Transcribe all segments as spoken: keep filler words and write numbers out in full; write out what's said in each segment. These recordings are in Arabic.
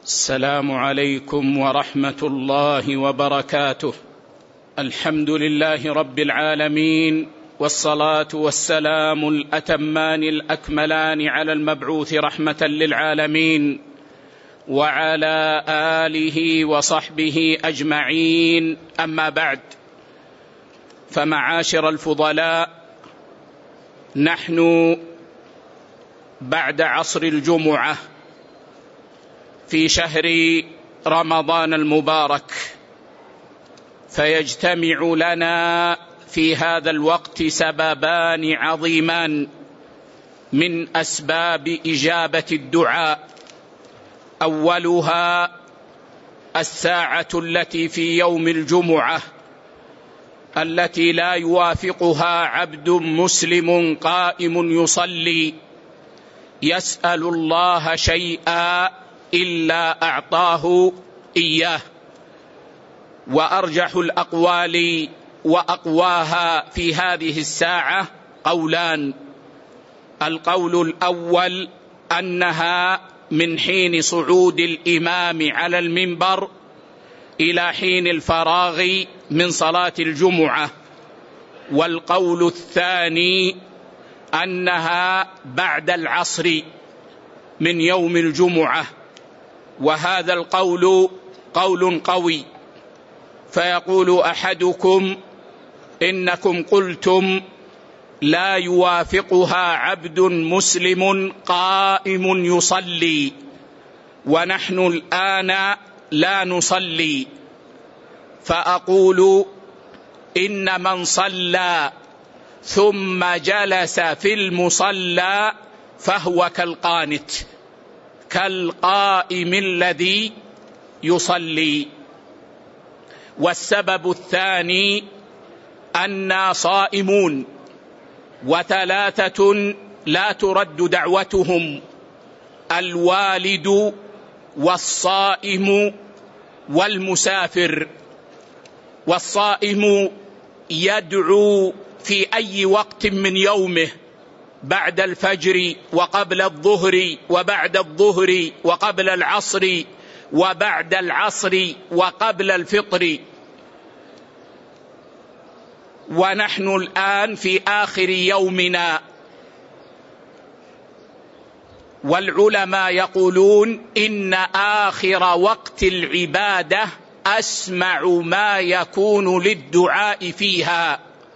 السلام عليكم ورحمة الله وبركاته. الحمد لله رب العالمين، والصلاة والسلام الأتمان الأكملان على المبعوث رحمة للعالمين وعلى آله وصحبه أجمعين. أما بعد، فمعاشر الفضلاء، نحن بعد عصر الجمعة في شهر رمضان المبارك، فيجتمع لنا في هذا الوقت سببان عظيمان من أسباب إجابة الدعاء. أولها الساعة التي في يوم الجمعة التي لا يوافقها عبد مسلم قائم يصلي يسأل الله شيئا إلا أعطاه إياه. وأرجح الأقوال وأقواها في هذه الساعة قولان: القول الأول أنها من حين صعود الإمام على المنبر إلى حين الفراغ من صلاة الجمعة، والقول الثاني أنها بعد العصر من يوم الجمعة، وهذا القول قول قوي. فيقول أحدكم: إنكم قلتم لا يوافقها عبد مسلم قائم يصلي، ونحن الآن لا نصلي. فأقول: إن من صلى ثم جلس في المصلى فهو كالقانت، كالقائم الذي يصلي. والسبب الثاني أننا صائمون، وثلاثة لا ترد دعوتهم: الوالد والصائم والمسافر. والصائم يدعو في أي وقت من يومه، بعد الفجر وقبل الظهر وبعد الظهر وقبل العصر وبعد العصر وقبل الفطر. ونحن الآن في آخر يومنا، والعلماء يقولون إن آخر وقت العبادة أسمع ما يكون للدعاء فيها،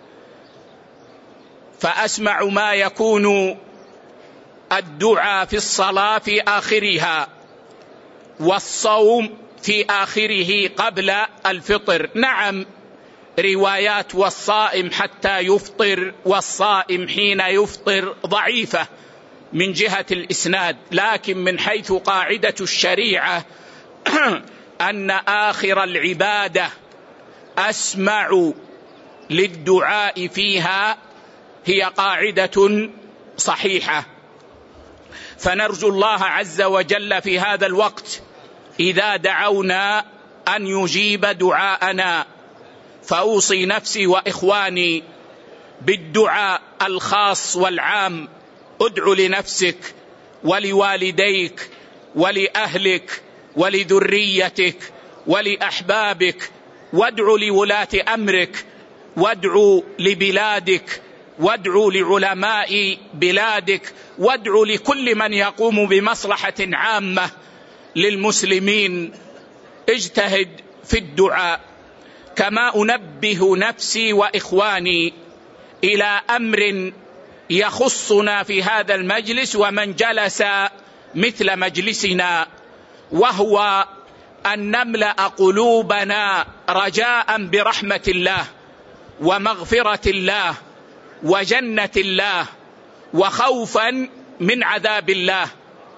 فأسمع ما يكون الدعاء في الصلاة في آخرها، والصوم في آخره قبل الفطر. نعم، روايات والصائم حتى يفطر والصائم حين يفطر ضعيفة من جهة الإسناد، لكن من حيث قاعدة الشريعة أن آخر العبادة أسمع للدعاء فيها هي قاعدة صحيحة. فنرجو الله عز وجل في هذا الوقت إذا دعونا أن يجيب دعاءنا. فأوصي نفسي وإخواني بالدعاء الخاص والعام. ادع لنفسك ولوالديك ولأهلك ولذريتك ولأحبابك، وادع لولاة أمرك، وادع لبلادك، وادع لعلماء بلادك، وادع لكل من يقوم بمصلحة عامة للمسلمين. اجتهد في الدعاء. كما أنبه نفسي وإخواني إلى أمر يخصنا في هذا المجلس ومن جلس مثل مجلسنا، وهو أن نملأ قلوبنا رجاء برحمة الله ومغفرة الله وجنة الله، وخوفا من عذاب الله،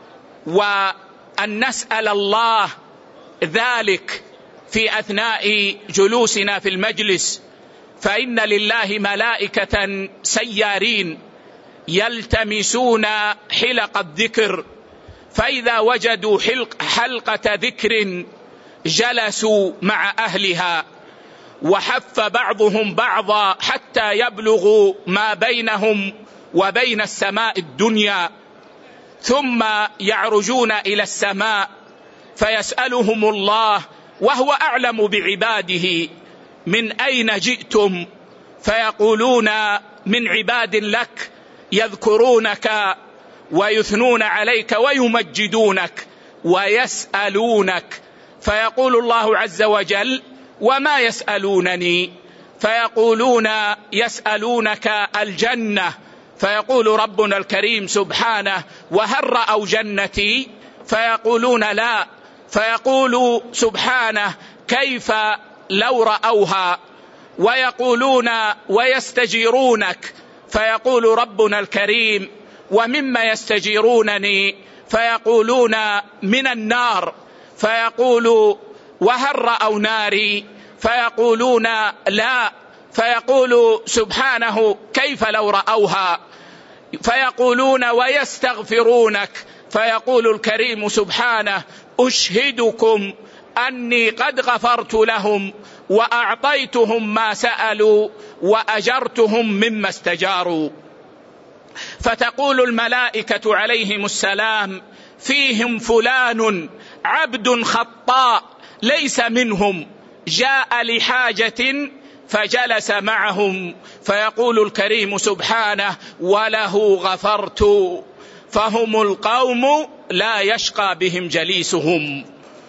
وأن نسأل الله ذلك في أثناء جلوسنا في المجلس. فإن لله ملائكة سيارين يلتمسون حلق الذكر، فإذا وجدوا حلق حلقة ذكر جلسوا مع أهلها، وحف بعضهم بعضا حتى يبلغوا ما بينهم وبين السماء الدنيا، ثم يعرجون إلى السماء فيسألهم الله وهو أعلم بعباده: من أين جئتم؟ فيقولون: من عباد لك يذكرونك ويثنون عليك ويمجدونك ويسألونك. فيقول الله عز وجل: وما يسألونني؟ فيقولون: يسألونك الجنة. فيقول ربنا الكريم سبحانه: وهل رأوا جنتي؟ فيقولون: لا. فيقول سبحانه: كيف لو رأوها؟ ويقولون: ويستجيرونك. فيقول ربنا الكريم: ومما يستجيرونني؟ فيقولون: من النار. فيقول: وهل رأوا ناري؟ فيقولون: لا. فيقول سبحانه: كيف لو رأوها؟ فيقولون: ويستغفرونك. فيقول الكريم سبحانه: أشهدكم أني قد غفرت لهم وأعطيتهم ما سألوا وأجرتهم مما استجاروا. فتقول الملائكة عليهم السلام: فيهم فلان عبد خطاء ليس منهم، جاء لحاجة فجلس معهم. فيقول الكريم سبحانه: وله غفرت. فهم القوم لا يشقى بهم جليسهم.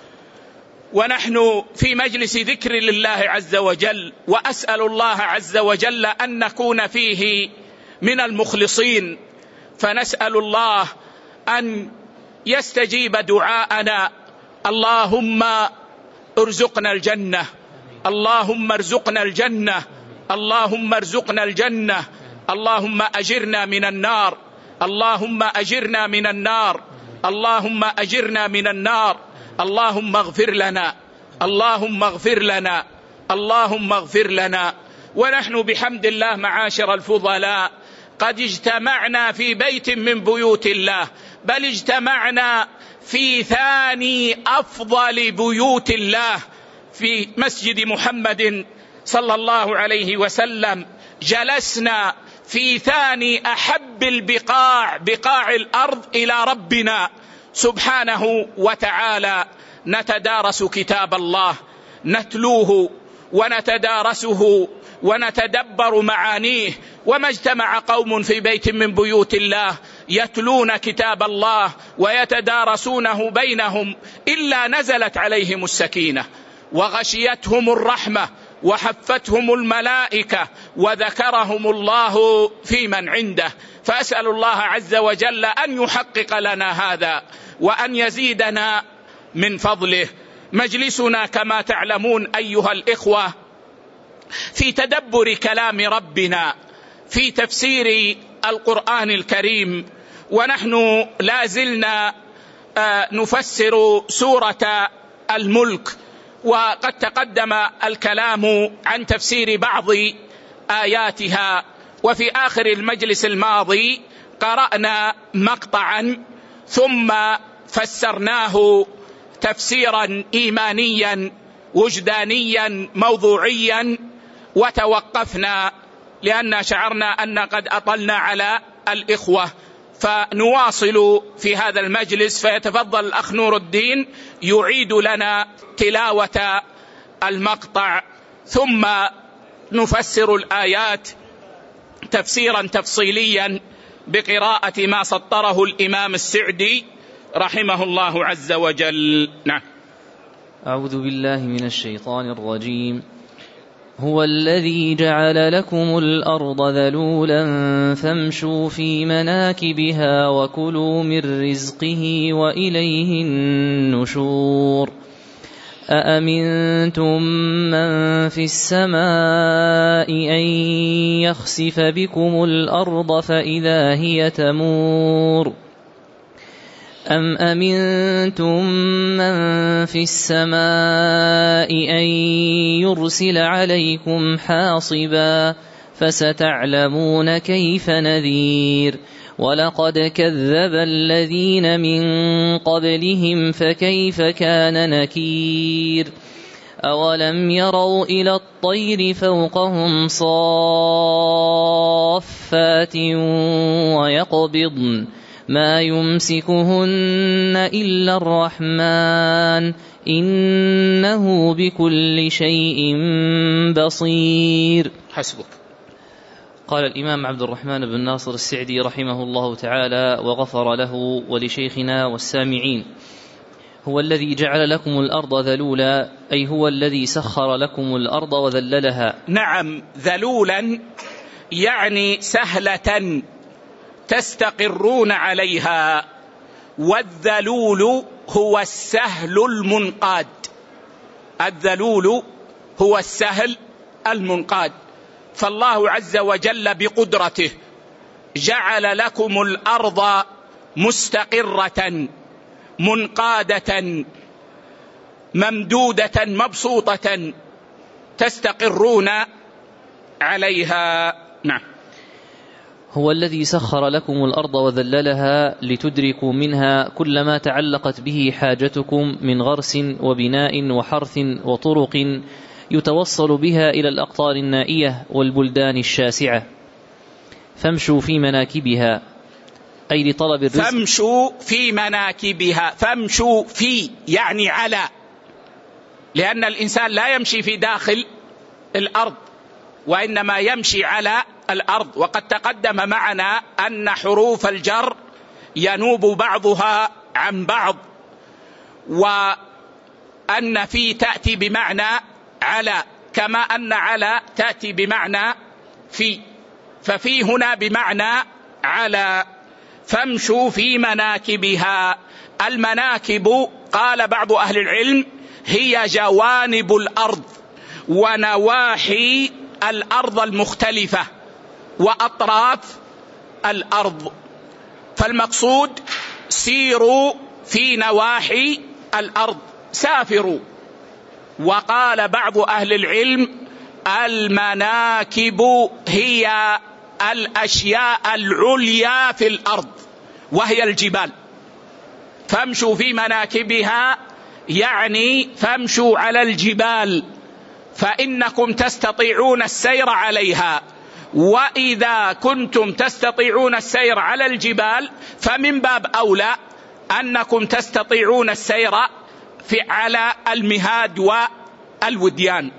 ونحن في مجلس ذكر لله عز وجل، وأسأل الله عز وجل أن نكون فيه من المخلصين، فنسأل الله أن يستجيب دعاءنا: اللهم ارزقنا الجنة، اللهم ارزقنا الجنة، اللهم ارزقنا الجنة، اللهم أجرنا من النار، اللهم أجرنا من النار، اللهم أجرنا من النار، اللهم اغفر لنا، اللهم اغفر لنا، اللهم اغفر لنا. ونحن بحمد الله معاشر الفضلاء قد اجتمعنا في بيت من بيوت الله، بل اجتمعنا في ثاني أفضل بيوت الله، في مسجد محمد صلى الله عليه وسلم. جلسنا في ثاني أحب البقاع، بقاع الأرض، إلى ربنا سبحانه وتعالى، نتدارس كتاب الله، نتلوه ونتدارسه ونتدبر معانيه. وما اجتمع قوم في بيت من بيوت الله يتلون كتاب الله ويتدارسونه بينهم إلا نزلت عليهم السكينة وغشيتهم الرحمة وحفتهم الملائكة وذكرهم الله في من عنده. فأسأل الله عز وجل أن يحقق لنا هذا وأن يزيدنا من فضله. مجلسنا كما تعلمون أيها الإخوة في تدبر كلام ربنا، في تفسير القرآن الكريم، ونحن لازلنا نفسر سورة الملك، وقد تقدم الكلام عن تفسير بعض آياتها. وفي آخر المجلس الماضي قرأنا مقطعا ثم فسرناه تفسيرا إيمانيا وجدانيا موضوعيا، وتوقفنا لأن شعرنا أن قد أطلنا على الإخوة، فنواصل في هذا المجلس. فيتفضل الأخ نور الدين يعيد لنا تلاوة المقطع، ثم نفسر الآيات تفسيرا تفصيليا بقراءة ما سطره الإمام السعدي رحمه الله عز وجل. نعم. أعوذ بالله من الشيطان الرجيم. هو الذي جعل لكم الأرض ذلولا فامشوا في مناكبها وكلوا من رزقه وإليه النشور. أأمنتم من في السماء أن يخسف بكم الأرض فإذا هي تمور أم أمنتم من في السماء أن يرسل عليكم حاصبا فستعلمون كيف نذير. ولقد كذب الذين من قبلهم فكيف كان نكير. أولم يروا إلى الطير فوقهم صافات ويقبضن ما يمسكهن إلا الرحمن إنه بكل شيء بصير. حسبك. قال الإمام عبد الرحمن بن ناصر السعدي رحمه الله تعالى وغفر له ولشيخنا والسامعين: هو الذي جعل لكم الأرض ذلولا، أي هو الذي سخر لكم الأرض وذللها. نعم، ذلولا يعني سهلة تستقرون عليها، والذلول هو السهل المنقاد. الذلول هو السهل المنقاد. فالله عز وجل بقدرته جعل لكم الأرض مستقرة منقادة ممدودة مبسوطة تستقرون عليها. نعم. هو الذي سخر لكم الأرض وذللها لتدركوا منها كل ما تعلقت به حاجتكم من غرس وبناء وحرث وطرق يتوصل بها إلى الأقطار النائية والبلدان الشاسعة. فامشوا في مناكبها، أي لطلب الرزق. فامشوا في مناكبها، فامشوا في يعني على، لأن الإنسان لا يمشي في داخل الأرض وإنما يمشي على الأرض. وقد تقدم معنا أن حروف الجر ينوب بعضها عن بعض، وأن في تأتي بمعنى على، كما أن على تأتي بمعنى في، ففي هنا بمعنى على. فامشوا في مناكبها. المناكب قال بعض أهل العلم هي جوانب الأرض ونواحي الأرض المختلفة وأطراف الأرض. فالمقصود سيروا في نواحي الأرض، سافروا. وقال بعض أهل العلم المناكب هي الأشياء العليا في الأرض وهي الجبال. فامشوا في مناكبها يعني فامشوا على الجبال، فإنكم تستطيعون السير عليها. وإذا كنتم تستطيعون السير على الجبال فمن باب أولى أنكم تستطيعون السير في على المهاد والوديان.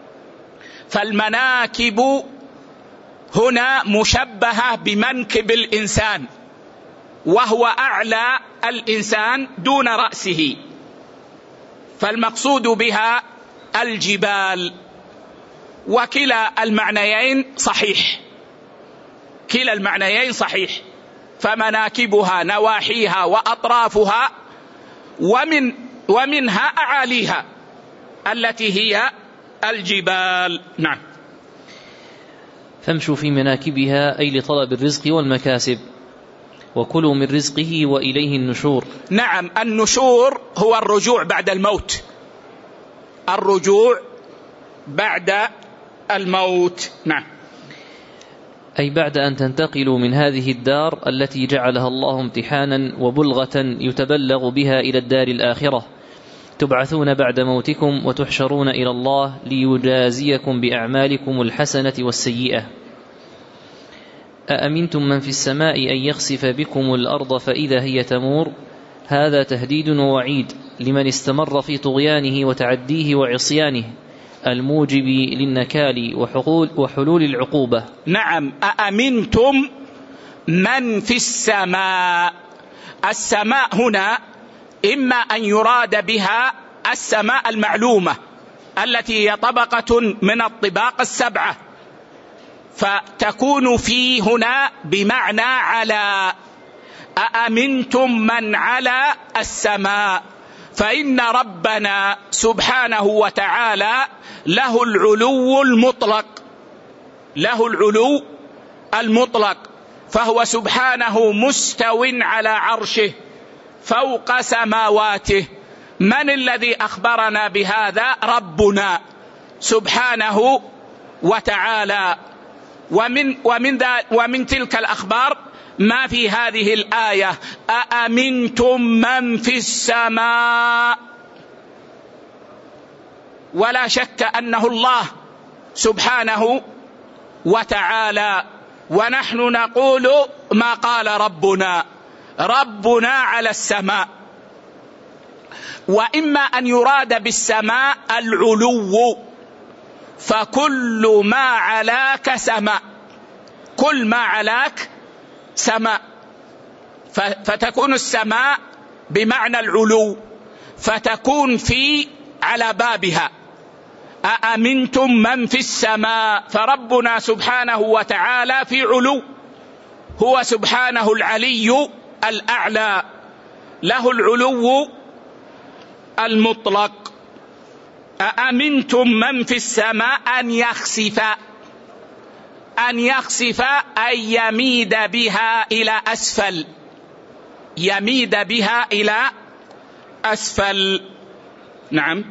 فالمناكب هنا مشبهة بمنكب الإنسان، وهو أعلى الإنسان دون رأسه، فالمقصود بها الجبال. وكلا المعنيين صحيح، كلا المعنيين صحيح. فمناكبها نواحيها وأطرافها، ومن ومنها أعاليها التي هي الجبال. نعم. فامشوا في مناكبها أي لطلب الرزق والمكاسب، وكلوا من رزقه وإليه النشور. نعم، النشور هو الرجوع بعد الموت، الرجوع بعد الموت. نعم. أي بعد أن تنتقلوا من هذه الدار التي جعلها الله امتحانا وبلغة يتبلغ بها إلى الدار الآخرة، تبعثون بعد موتكم وتحشرون إلى الله ليجازيكم بأعمالكم الحسنة والسيئة. أأمنتم من في السماء أن يخسف بكم الأرض فإذا هي تمور. هذا تهديد ووعيد لمن استمر في طغيانه وتعديه وعصيانه الموجب للنكال وحلول, وحلول العقوبة. نعم. أأمنتم من في السماء. السماء هنا إما أن يراد بها السماء المعلومة التي هي طبقة من الطباق السبعة، فتكون في هنا بمعنى على. أأمنتم من على السماء، فإن ربنا سبحانه وتعالى له العلو المطلق، له العلو المطلق، فهو سبحانه مستو على عرشه فوق سماواته. من الذي أخبرنا بهذا؟ ربنا سبحانه وتعالى. ومن, ومن, ومن تلك الأخبار ما في هذه الآية: أأمنتم من في السماء. ولا شك أنه الله سبحانه وتعالى، ونحن نقول ما قال ربنا. ربنا على السماء. وإما أن يراد بالسماء العلو، فكل ما علاك سماء، كل ما علاك سماء، فتكون السماء بمعنى العلو، فتكون في على بابها. أأمنتم من في السماء، فربنا سبحانه وتعالى في علو، هو سبحانه العلي الأعلى، له العلو المطلق. أأمنتم من في السماء أن يخسف، أن يخسف أن يميد بها إلى أسفل، يميد بها إلى أسفل. نعم.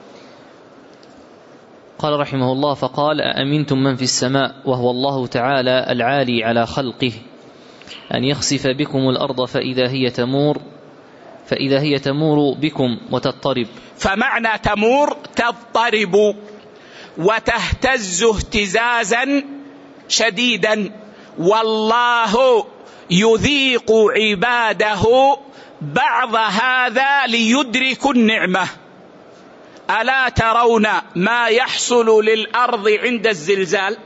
قال رحمه الله: فقال: أأمنتم من في السماء، وهو الله تعالى العالي على خلقه، أن يخسف بكم الأرض فإذا هي تمور فإذا هي تمور بكم وتضطرب. فمعنى تمور تضطرب وتهتز اهتزازا شديدا. والله يذيق عباده بعض هذا ليدركوا النعمة. ألا ترون ما يحصل للأرض عند الزلزال؟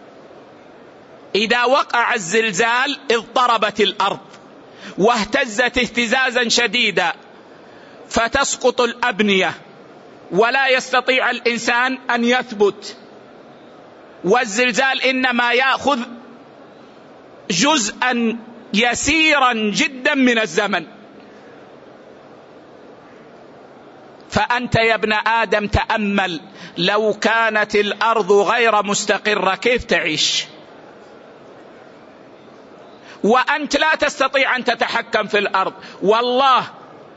إذا وقع الزلزال اضطربت الأرض واهتزت اهتزازا شديدا، فتسقط الأبنية ولا يستطيع الإنسان أن يثبت. والزلزال إنما يأخذ جزءا يسيرا جدا من الزمن. فأنت يا ابن آدم تأمل، لو كانت الأرض غير مستقرة كيف تعيش؟ وأنت لا تستطيع أن تتحكم في الأرض. والله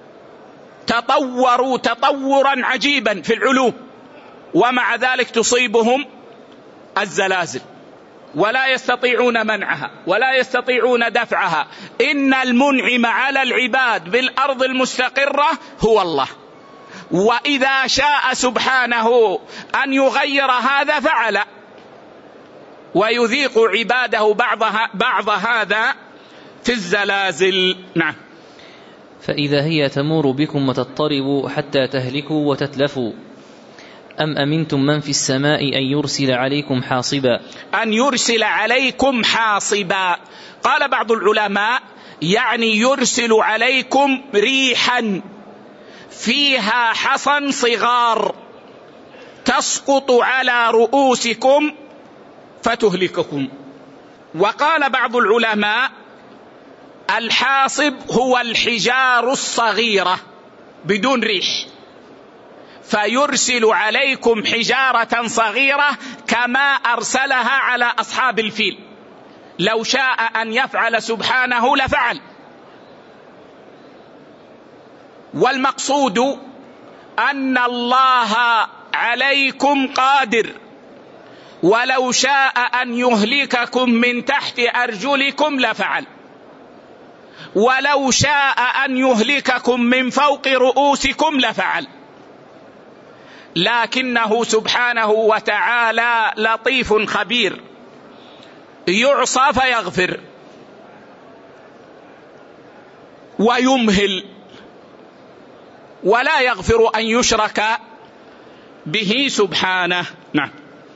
تطوروا تطورا عجيبا في العلوم، ومع ذلك تصيبهم الزلازل ولا يستطيعون منعها ولا يستطيعون دفعها. إن المنعم على العباد بالأرض المستقرة هو الله، وإذا شاء سبحانه أن يغير هذا فعل، ويذيق عباده بعضها بعض هذا في الزلازل. نعم. فإذا هي تمور بكم وتضطرب حتى تهلكوا وتتلفوا. أم أمنتم من في السماء أن يرسل عليكم حاصبا. أن يرسل عليكم حاصبا، قال بعض العلماء يعني يرسل عليكم ريحا فيها حصن صغار تسقط على رؤوسكم فتهلككم. وقال بعض العلماء الحاصب هو الحجار الصغيرة بدون ريح، فيرسل عليكم حجارة صغيرة كما أرسلها على أصحاب الفيل. لو شاء أن يفعل سبحانه لفعل. والمقصود أن الله عليكم قادر، ولو شاء أن يهلككم من تحت أرجلكم لفعل، ولو شاء أن يهلككم من فوق رؤوسكم لفعل. لكنه سبحانه وتعالى لطيف خبير، يعصى فيغفر ويمهل، ولا يغفر أن يشرك به سبحانه. نعم.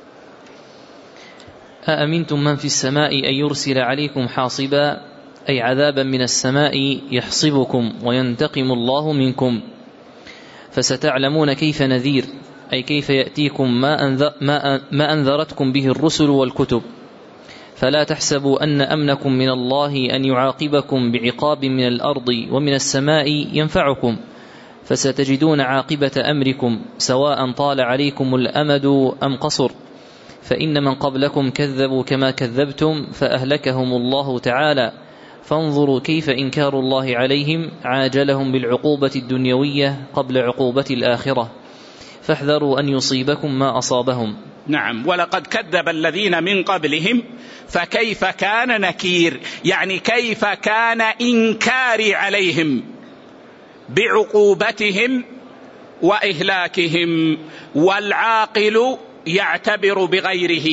أأمنتم من في السماء أن يرسل عليكم حاصبا، أي عذابا من السماء يحصبكم وينتقم الله منكم، فستعلمون كيف نذير، أي كيف يأتيكم ما, أنذر ما, ما أنذرتكم به الرسل والكتب. فلا تحسبوا أن أمنكم من الله أن يعاقبكم بعقاب من الأرض ومن السماء ينفعكم، فستجدون عاقبة أمركم سواء طال عليكم الأمد أم قصر. فإن من قبلكم كذبوا كما كذبتم فأهلكهم الله تعالى، فانظروا كيف إنكار الله عليهم عاجلهم بالعقوبة الدنيوية قبل عقوبة الآخرة، فاحذروا أن يصيبكم ما أصابهم. نعم. ولقد كذب الذين من قبلهم فكيف كان نكير، يعني كيف كان إنكاري عليهم بعقوبتهم وإهلاكهم. والعاقل يعتبر بغيره،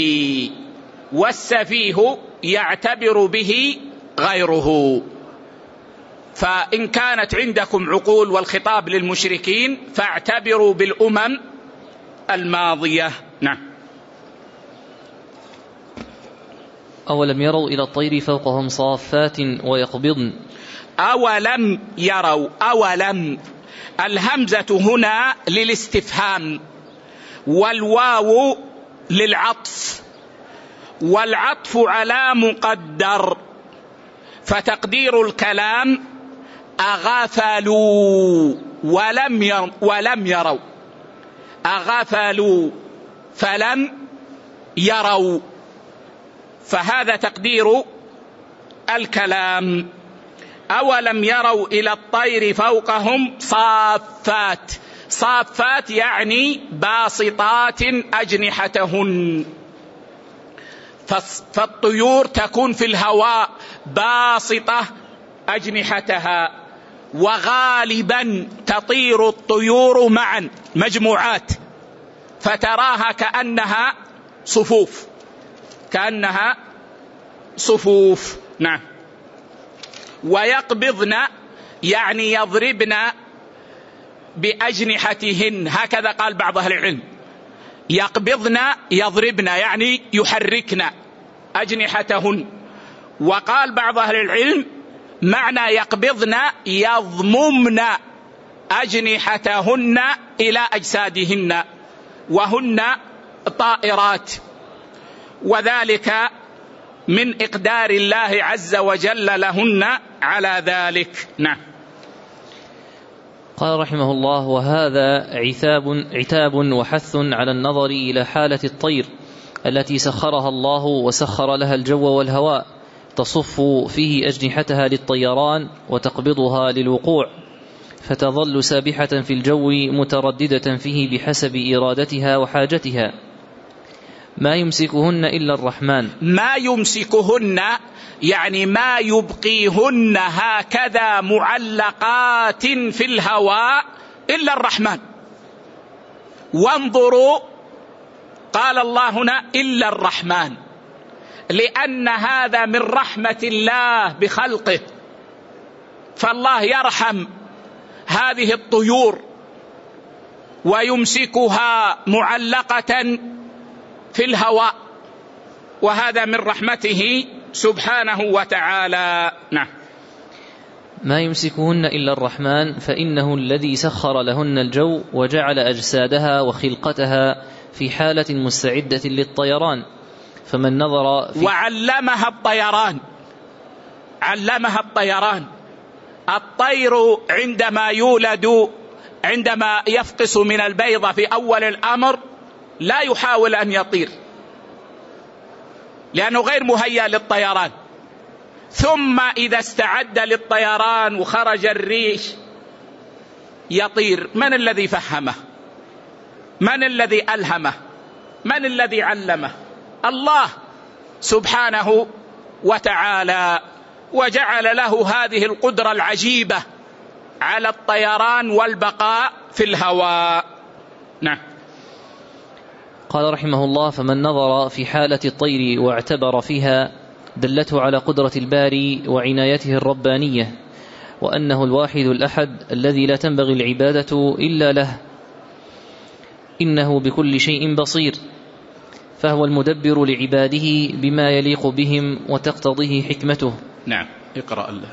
والسفيه يعتبر به غيره. فإن كانت عندكم عقول والخطاب للمشركين فاعتبروا بالأمم الماضية. نعم. أولم يروا إلى الطير فوقهم صافات ويقبضن. أولم يروا، أولم، الهمزة هنا للاستفهام والواو للعطف، والعطف على مقدر، فتقدير الكلام أغفلوا ولم يروا, ولم يروا أغفلوا فلم يروا، فهذا تقدير الكلام. أولم يروا إلى الطير فوقهم صافات، صافات يعني باسطات أجنحتهن، فالطيور تكون في الهواء باسطة أجنحتها، وغالبا تطير الطيور معا مجموعات فتراها كأنها صفوف، كأنها صفوف. نعم. ويقبضن يعني يضربن بأجنحتهن، هكذا قال بعض أهل العلم، يقبضن يضربن يعني يحركن أجنحتهن. وقال بعض أهل العلم معنى يقبضن يضممن أجنحتهن إلى أجسادهن، وهن طائرات، وذلك من إقدار الله عز وجل لهن على ذلك. نعم. قال رحمه الله: وهذا عتاب, عتاب وحث على النظر إلى حالة الطير التي سخرها الله وسخر لها الجو والهواء، تصف فيه أجنحتها للطيران وتقبضها للوقوع، فتظل سابحة في الجو مترددة فيه بحسب إرادتها وحاجتها. ما يمسكهن إلا الرحمن. ما يمسكهن يعني ما يبقيهن هكذا معلقات في الهواء إلا الرحمن. وانظروا، قال الله هنا إلا الرحمن، لأن هذا من رحمة الله بخلقه، فالله يرحم هذه الطيور ويمسكها معلقة في الهواء، وهذا من رحمته سبحانه وتعالى. نعم. ما يمسكهن إلا الرحمن، فإنه الذي سخر لهن الجو وجعل أجسادها وخلقتها في حالة مستعدة للطيران، فمن نظر في وعلمها الطيران، علمها الطيران. الطير عندما يولد، عندما يفقس من البيضة في أول الأمر لا يحاول أن يطير لأنه غير مهيأ للطيران، ثم إذا استعد للطيران وخرج الريش يطير. من الذي فهمه؟ من الذي ألهمه؟ من الذي علمه؟ الله سبحانه وتعالى، وجعل له هذه القدرة العجيبة على الطيران والبقاء في الهواء. نعم. قال رحمه الله: فمن نظر في حالة الطير واعتبر فيها دلته على قدرة الباري وعنايته الربانية، وأنه الواحد الأحد الذي لا تنبغي العبادة إلا له، إنه بكل شيء بصير، فهو المدبر لعباده بما يليق بهم وتقتضيه حكمته. نعم. اقرأ الله.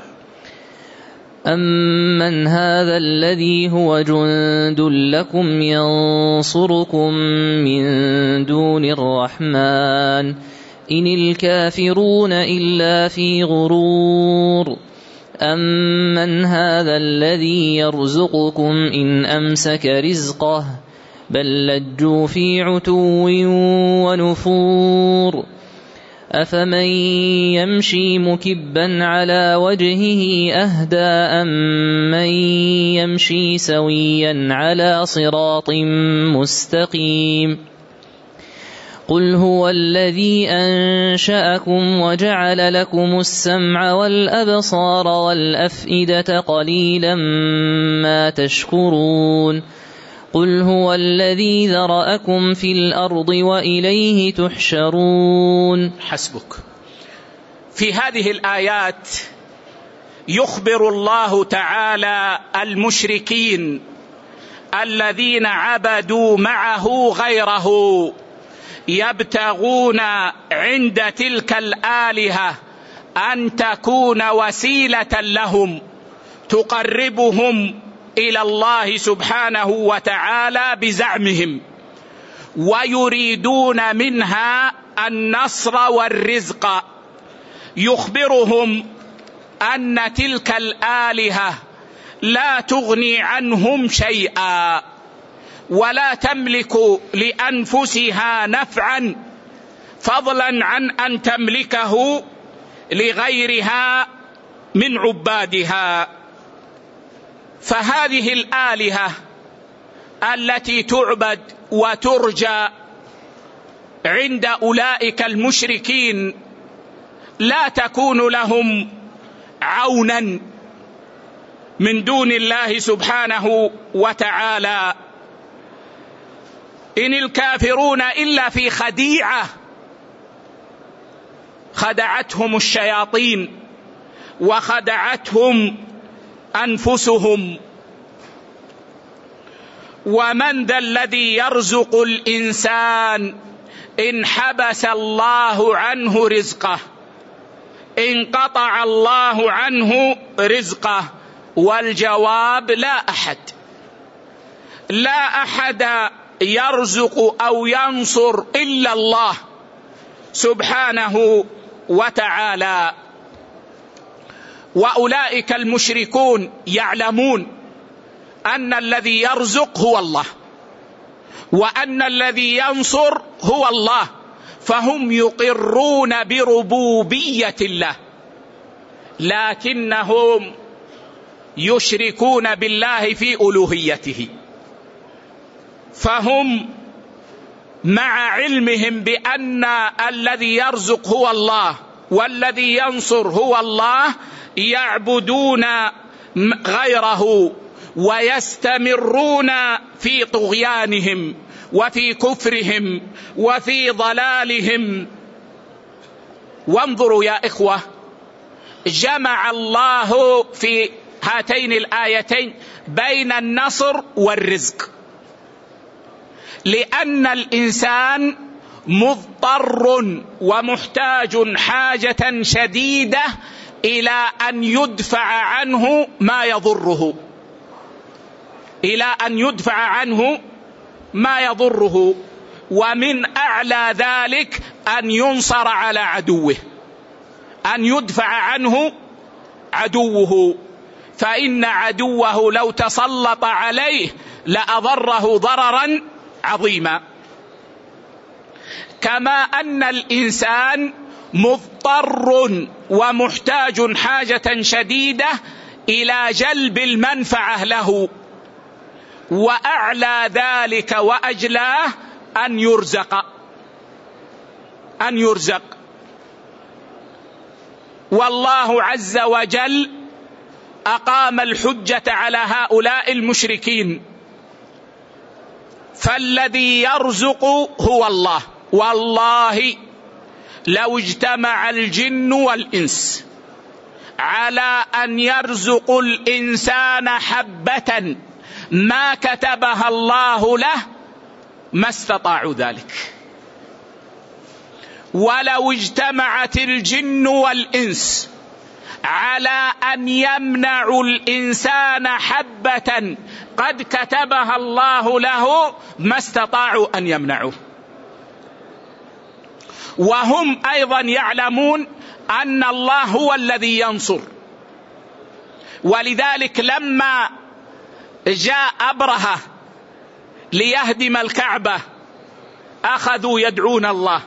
أمن هذا الذي هو جند لكم ينصركم من دون الرحمن إن الكافرون إلا في غرور أمن هذا الذي يرزقكم إن أمسك رزقه بل لجوا في عتو ونفور أفمن يمشي مكبا على وجهه أهدى أمن يمشي سويا على صراط مستقيم قل هو الذي أنشأكم وجعل لكم السمع والأبصار والأفئدة قليلا ما تشكرون قل هو الذي ذرأكم في الأرض وإليه تحشرون. حسبك. في هذه الآيات يخبر الله تعالى المشركين الذين عبدوا معه غيره يبتغون عند تلك الآلهة أن تكون وسيلة لهم تقربهم إلى الله سبحانه وتعالى بزعمهم، ويريدون منها النصر والرزق. يخبرهم أن تلك الآلهة لا تغني عنهم شيئا ولا تملك لأنفسها نفعا، فضلا عن أن تملكه لغيرها من عبادها. فهذه الآلهة التي تعبد وترجى عند أولئك المشركين لا تكون لهم عونا من دون الله سبحانه وتعالى. إن الكافرون إلا في خديعة خدعتهم الشياطين وخدعتهم أنفسهم. ومن ذا الذي يرزق الإنسان إن حبس الله عنه رزقه، إن قطع الله عنه رزقه؟ والجواب لا أحد، لا أحد يرزق أو ينصر إلا الله سبحانه وتعالى. وأولئك المشركون يعلمون أن الذي يرزق هو الله وأن الذي ينصر هو الله، فهم يقرون بربوبية الله، لكنهم يشركون بالله في ألوهيته. فهم مع علمهم بأن الذي يرزق هو الله والذي ينصر هو الله يعبدون غيره ويستمرون في طغيانهم وفي كفرهم وفي ضلالهم. وانظروا يا إخوة، جمع الله في هاتين الآيتين بين النصر والرزق، لأن الإنسان مضطر ومحتاج حاجة شديدة إلى أن يدفع عنه ما يضره، إلى أن يدفع عنه ما يضره. ومن أعلى ذلك أن ينصر على عدوه، أن يدفع عنه عدوه، فإن عدوه لو تسلط عليه لأضره ضررا عظيما. كما أن الإنسان مضطر ومحتاج حاجة شديدة إلى جلب المنفعة له، وأعلى ذلك وأجلاه أن يرزق، أن يرزق. والله عز وجل أقام الحجة على هؤلاء المشركين، فالذي يرزق هو الله. والله لو اجتمع الجن والإنس على أن يرزقوا الإنسان حبة ما كتبها الله له ما استطاعوا ذلك. ولو اجتمعت الجن والإنس على أن يمنعوا الإنسان حبة قد كتبها الله له ما استطاعوا أن يمنعوه. وهم أيضا يعلمون أن الله هو الذي ينصر، ولذلك لما جاء أبرهة ليهدم الكعبة أخذوا يدعون الله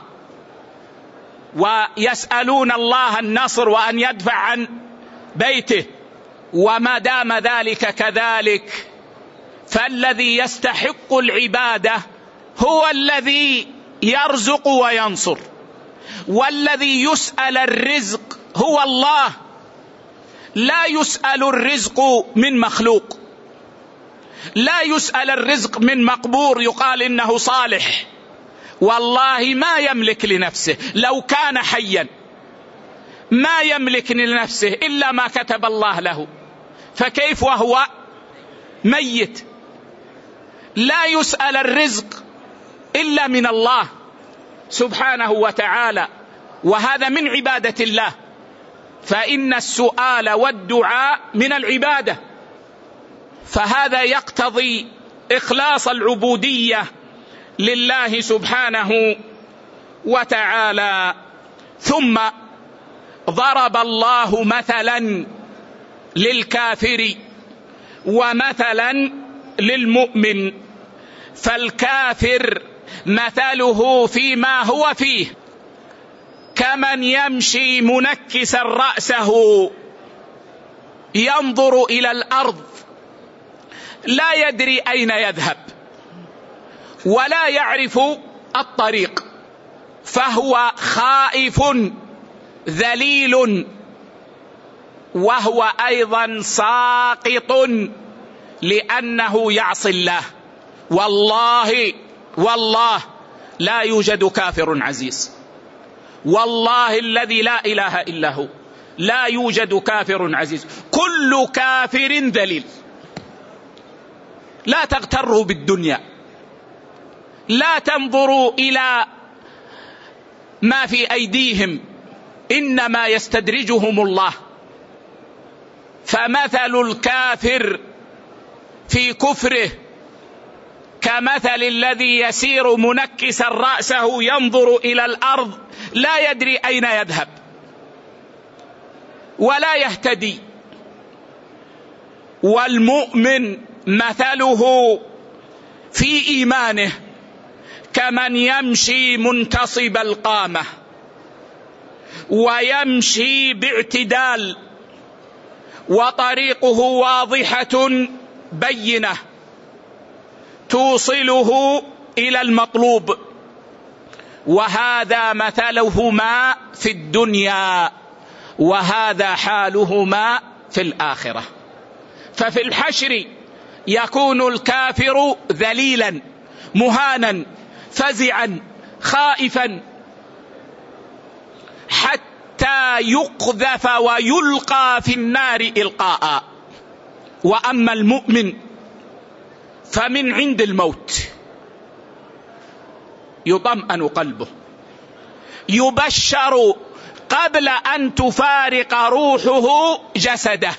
ويسألون الله النصر وأن يدفع عن بيته، وما دام ذلك كذلك فالذي يستحق العبادة هو الذي يرزق وينصر، والذي يسأل الرزق هو الله، لا يسأل الرزق من مخلوق، لا يسأل الرزق من مقبور يقال إنه صالح، والله ما يملك لنفسه. لو كان حيا ما يملك لنفسه إلا ما كتب الله له، فكيف وهو ميت؟ لا يسأل الرزق إلا من الله سبحانه وتعالى، وهذا من عبادة الله، فإن السؤال والدعاء من العبادة، فهذا يقتضي إخلاص العبودية لله سبحانه وتعالى. ثم ضرب الله مثلا للكافر ومثلا للمؤمن، فالكافر مثله فيما هو فيه كمن يمشي منكسا رأسه ينظر إلى الأرض لا يدري أين يذهب ولا يعرف الطريق، فهو خائف ذليل، وهو أيضا ساقط لأنه يعصي الله. والله والله لا يوجد كافر عزيز، والله الذي لا إله إلا هو لا يوجد كافر عزيز، كل كافر ذليل. لا تغتروا بالدنيا، لا تنظروا إلى ما في أيديهم، إنما يستدرجهم الله. فمثل الكافر في كفره كمثل الذي يسير منكسا رأسه ينظر إلى الأرض لا يدري أين يذهب ولا يهتدي. والمؤمن مثله في إيمانه كمن يمشي منتصب القامة ويمشي باعتدال وطريقه واضحة بينة توصله إلى المطلوب، وهذا مثلهما في الدنيا وهذا حالهما في الآخرة. ففي الحشر يكون الكافر ذليلا مهانا فزعا خائفا حتى يقذف ويلقى في النار إلقاء. وأما المؤمن فمن عند الموت يطمئن قلبه، يبشر قبل أن تفارق روحه جسده: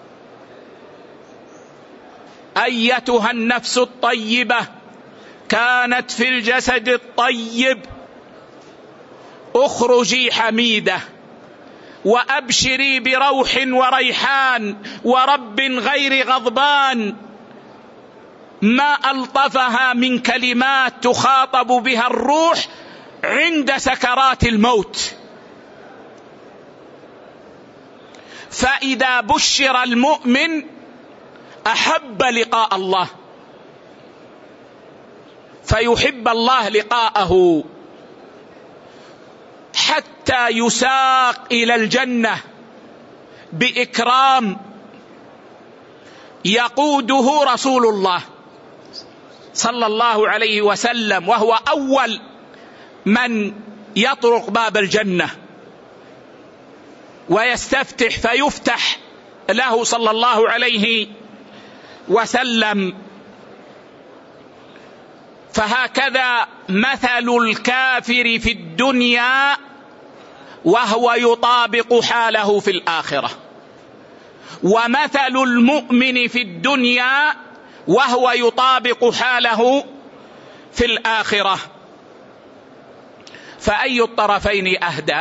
أيتها النفس الطيبة كانت في الجسد الطيب اخرجي حميدة وأبشري بروح وريحان ورب غير غضبان، ما ألطفها من كلمات تخاطب بها الروح عند سكرات الموت. فإذا بشر المؤمن أحب لقاء الله فيحب الله لقاءه حتى يساق إلى الجنة بإكرام يقوده رسول الله صلى الله عليه وسلم، وهو أول من يطرق باب الجنة ويستفتح فيفتح له صلى الله عليه وسلم. فهكذا مثل الكافر في الدنيا وهو يطابق حاله في الآخرة، ومثل المؤمن في الدنيا وهو يطابق حاله في الآخرة. فأي الطرفين أهدى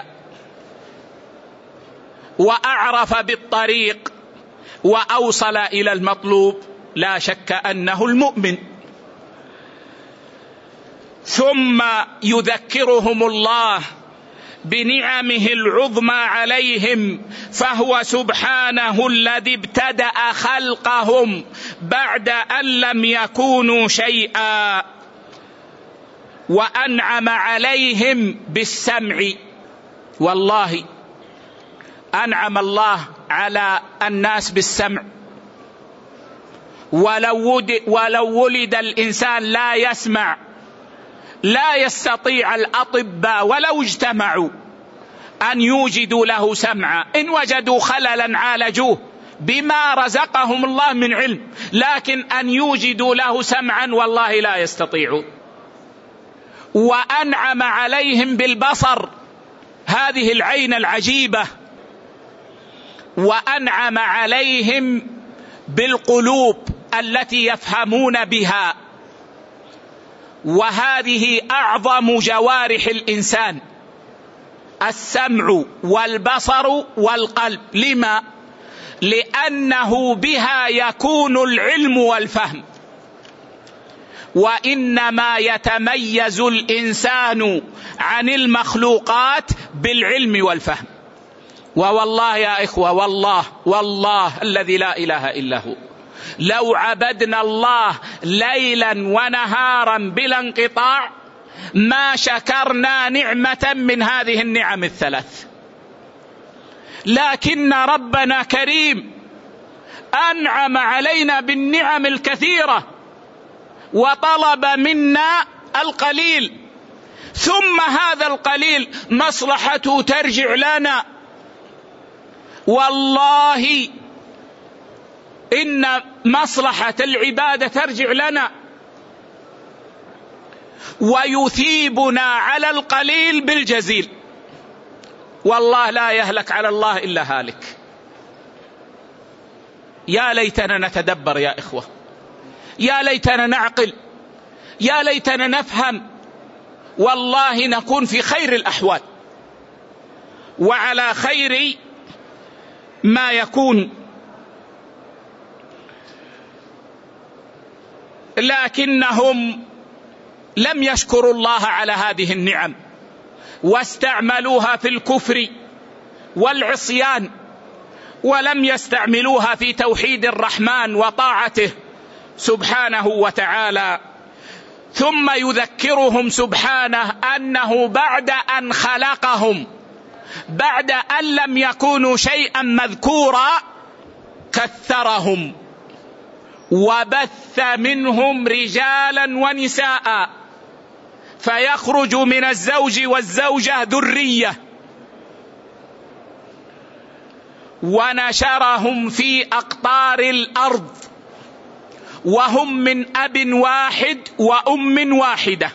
وأعرف بالطريق وأوصل إلى المطلوب؟ لا شك أنه المؤمن. ثم يذكرهم الله بنعمه العظمى عليهم، فهو سبحانه الذي ابتدأ خلقهم بعد أن لم يكونوا شيئا، وأنعم عليهم بالسمع. والله أنعم الله على الناس بالسمع. ولو ولد الإنسان لا يسمع لا يستطيع الأطباء ولو اجتمعوا أن يوجدوا له سمعا، إن وجدوا خللا عالجوه بما رزقهم الله من علم، لكن أن يوجدوا له سمعا والله لا يستطيعون. وأنعم عليهم بالبصر، هذه العين العجيبة، وأنعم عليهم بالقلوب التي يفهمون بها، وهذه أعظم جوارح الإنسان، السمع والبصر والقلب. لما؟ لأنه بها يكون العلم والفهم، وإنما يتميز الإنسان عن المخلوقات بالعلم والفهم. ووالله يا إخوة، والله والله الذي لا إله إلا هو، لو عبدنا الله ليلا ونهارا بلا انقطاع ما شكرنا نعمة من هذه النعم الثلاث، لكن ربنا كريم أنعم علينا بالنعم الكثيرة وطلب منا القليل، ثم هذا القليل مصلحته ترجع لنا. والله إن مصلحة العبادة ترجع لنا، ويثيبنا على القليل بالجزيل. والله لا يهلك على الله إلا هالك. يا ليتنا نتدبر يا إخوة، يا ليتنا نعقل، يا ليتنا نفهم، والله نكون في خير الأحوال وعلى خير ما يكون. لكنهم لم يشكروا الله على هذه النعم، واستعملوها في الكفر والعصيان، ولم يستعملوها في توحيد الرحمن وطاعته سبحانه وتعالى. ثم يذكرهم سبحانه أنه بعد أن خلقهم، بعد أن لم يكونوا شيئا مذكورا، كثرهم وبث منهم رجالا ونساء، فيخرج من الزوج والزوجة ذرية، ونشرهم في أقطار الأرض وهم من أب واحد وأم واحدة،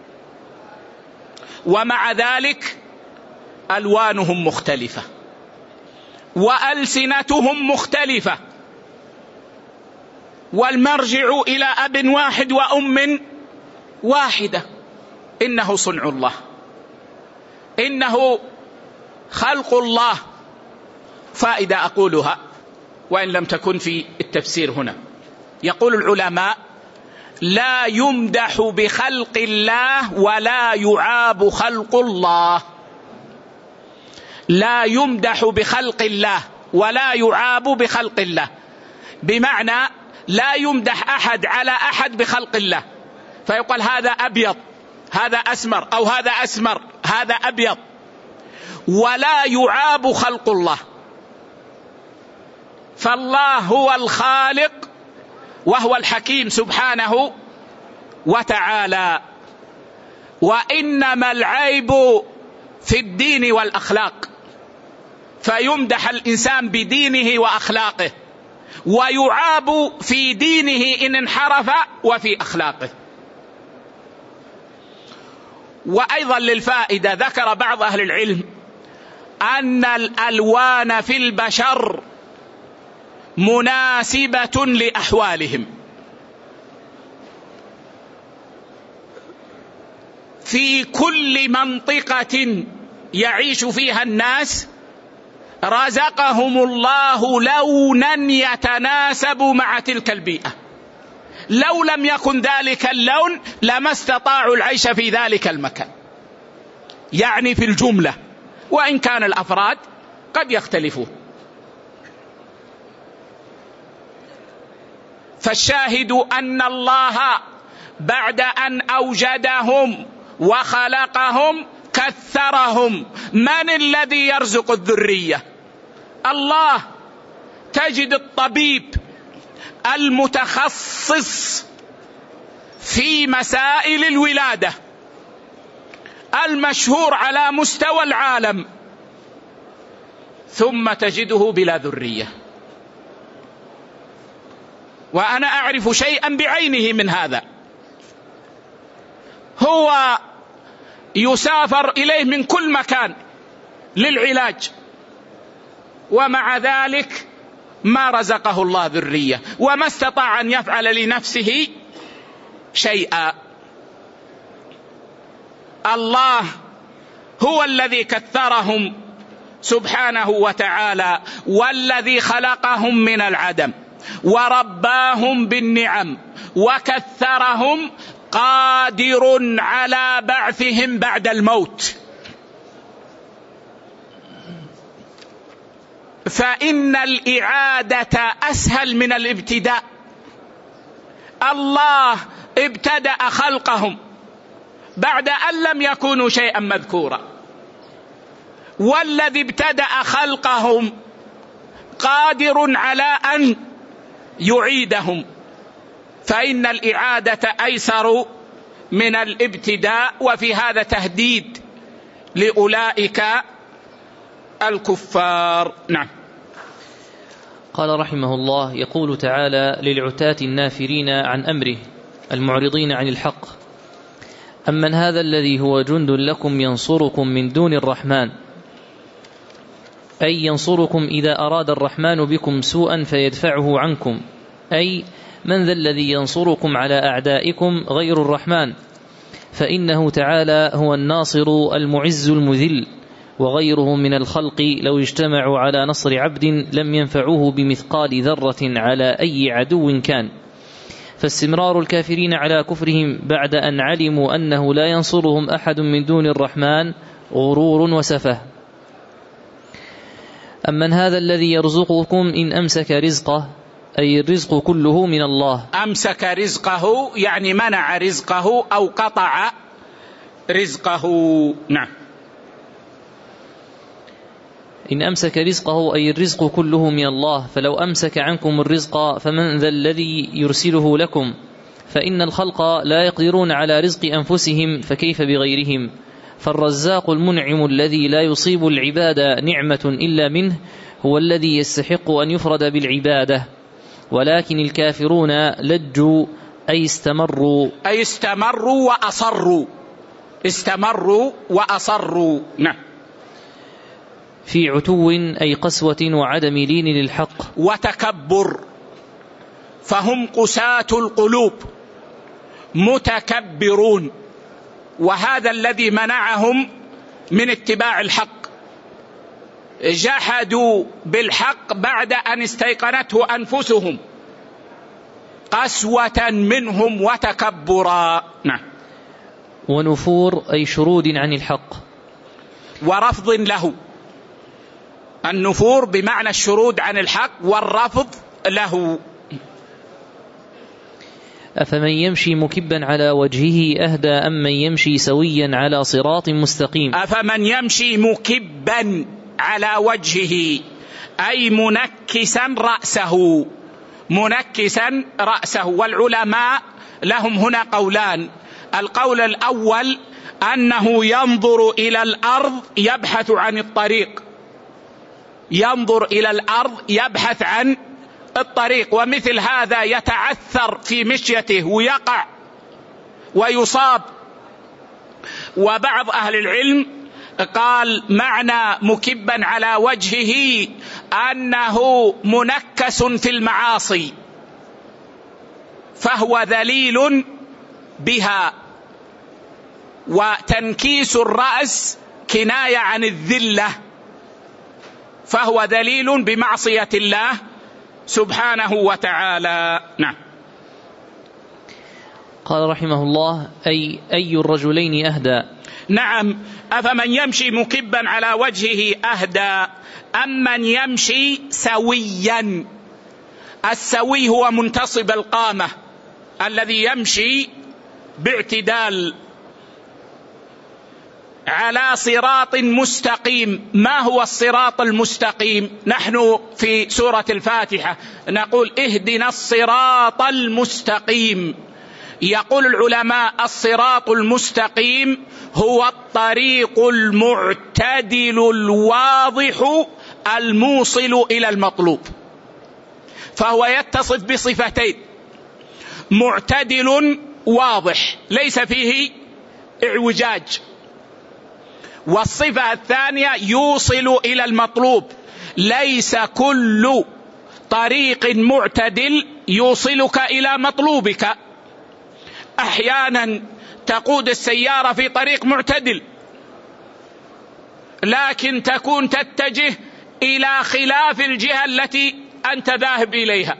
ومع ذلك ألوانهم مختلفة وألسنتهم مختلفة، والمرجع إلى أب واحد وأم واحدة. إنه صنع الله، إنه خلق الله. فائدة أقولها وإن لم تكن في التفسير هنا. يقول العلماء: لا يمدح بخلق الله ولا يعاب خلق الله. لا يمدح بخلق الله ولا يعاب بخلق الله، بمعنى لا يمدح أحد على أحد بخلق الله، فيقول هذا أبيض، هذا أسمر، أو هذا أسمر، هذا أبيض، ولا يعاب خلق الله. فالله هو الخالق وهو الحكيم سبحانه وتعالى، وإنما العيب في الدين والأخلاق، فيمدح الإنسان بدينه وأخلاقه، ويعاب في دينه إن انحرف وفي أخلاقه. وأيضا للفائدة ذكر بعض أهل العلم أن الألوان في البشر مناسبة لأحوالهم، في كل منطقة يعيش فيها الناس رزقهم الله لونا يتناسب مع تلك البيئة، لو لم يكن ذلك اللون لما استطاعوا العيش في ذلك المكان، يعني في الجملة، وإن كان الأفراد قد يختلفون. فالشاهد أن الله بعد أن أوجدهم وخلقهم كثرهم. من الذي يرزق الذرية؟ الله. تجد الطبيب المتخصص في مسائل الولادة المشهور على مستوى العالم ثم تجده بلا ذرية. وأنا أعرف شيئا بعينه من هذا. هو يسافر إليه من كل مكان للعلاج، ومع ذلك ما رزقه الله ذرية، وما استطاع أن يفعل لنفسه شيئا. الله هو الذي كثرهم سبحانه وتعالى، والذي خلقهم من العدم ورباهم بالنعم وكثرهم، قادر على بعثهم بعد الموت. فإن الإعادة أسهل من الابتداء. الله ابتدأ خلقهم بعد أن لم يكونوا شيئا مذكورا، والذي ابتدأ خلقهم قادر على أن يعيدهم. فإن الإعادة أيسر من الابتداء، وفي هذا تهديد لأولئك الكفار. نعم. قال رحمه الله: يقول تعالى للعتاة النافرين عن أمره المعرضين عن الحق: أمن هذا الذي هو جند لكم ينصركم من دون الرحمن، أي ينصركم إذا أراد الرحمن بكم سوءا فيدفعه عنكم، أي من ذا الذي ينصركم على أعدائكم غير الرحمن، فإنه تعالى هو الناصر المعز المذل، وغيره من الخلق لو اجتمعوا على نصر عبد لم ينفعوه بمثقال ذرة على أي عدو كان. فاستمرار الكافرين على كفرهم بعد أن علموا أنه لا ينصرهم أحد من دون الرحمن غرور وسفه. أمن هذا الذي يرزقكم إن أمسك رزقه، أي الرزق كله من الله. أمسك رزقه يعني منع رزقه أو قطع رزقه. نعم. إن أمسك رزقه أي الرزق كله من الله، فلو أمسك عنكم الرزق فمن ذا الذي يرسله لكم؟ فإن الخلق لا يقدرون على رزق أنفسهم، فكيف بغيرهم؟ فالرزاق المنعم الذي لا يصيب العباد نعمة إلا منه هو الذي يستحق أن يفرد بالعبادة. ولكن الكافرون لجوا أي استمروا أي استمروا وأصروا استمروا وأصروا نعم في عتو أي قسوة وعدم لين للحق وتكبر، فهم قساة القلوب متكبرون، وهذا الذي منعهم من اتباع الحق. جحدوا بالحق بعد أن استيقنته أنفسهم، قسوة منهم وتكبرا. نعم. ونفور أي شرود عن الحق ورفض له. النفور بمعنى الشرود عن الحق والرفض له. أفمن يمشي مكبا على وجهه أهدى أم من يمشي سويا على صراط مستقيم. أفمن يمشي مكبا على وجهه أي منكسا رأسه، منكسا رأسه. والعلماء لهم هنا قولان. القول الأول أنه ينظر إلى الأرض يبحث عن الطريق، ينظر إلى الأرض يبحث عن الطريق، ومثل هذا يتعثر في مشيته ويقع ويصاب. وبعض أهل العلم قال معنى مكبا على وجهه أنه منكس في المعاصي فهو ذليل بها، وتنكيس الرأس كناية عن الذلة، فهو ذليل بمعصية الله سبحانه وتعالى. نعم. قال رحمه الله أي أي الرجلين أهدى. نعم. أفمن يمشي مكبا على وجهه أهدى أم من يمشي سويا. السوي هو منتصب القامة الذي يمشي باعتدال على صراط مستقيم. ما هو الصراط المستقيم؟ نحن في سورة الفاتحة نقول اهدنا الصراط المستقيم. يقول العلماء الصراط المستقيم هو الطريق المعتدل الواضح الموصل إلى المطلوب، فهو يتصف بصفتين: معتدل واضح ليس فيه اعوجاج، والصفة الثانية يوصل إلى المطلوب، ليس كل طريق معتدل يوصلك إلى مطلوبك. أحيانا تقود السيارة في طريق معتدل لكن تكون تتجه إلى خلاف الجهة التي أنت ذاهب إليها.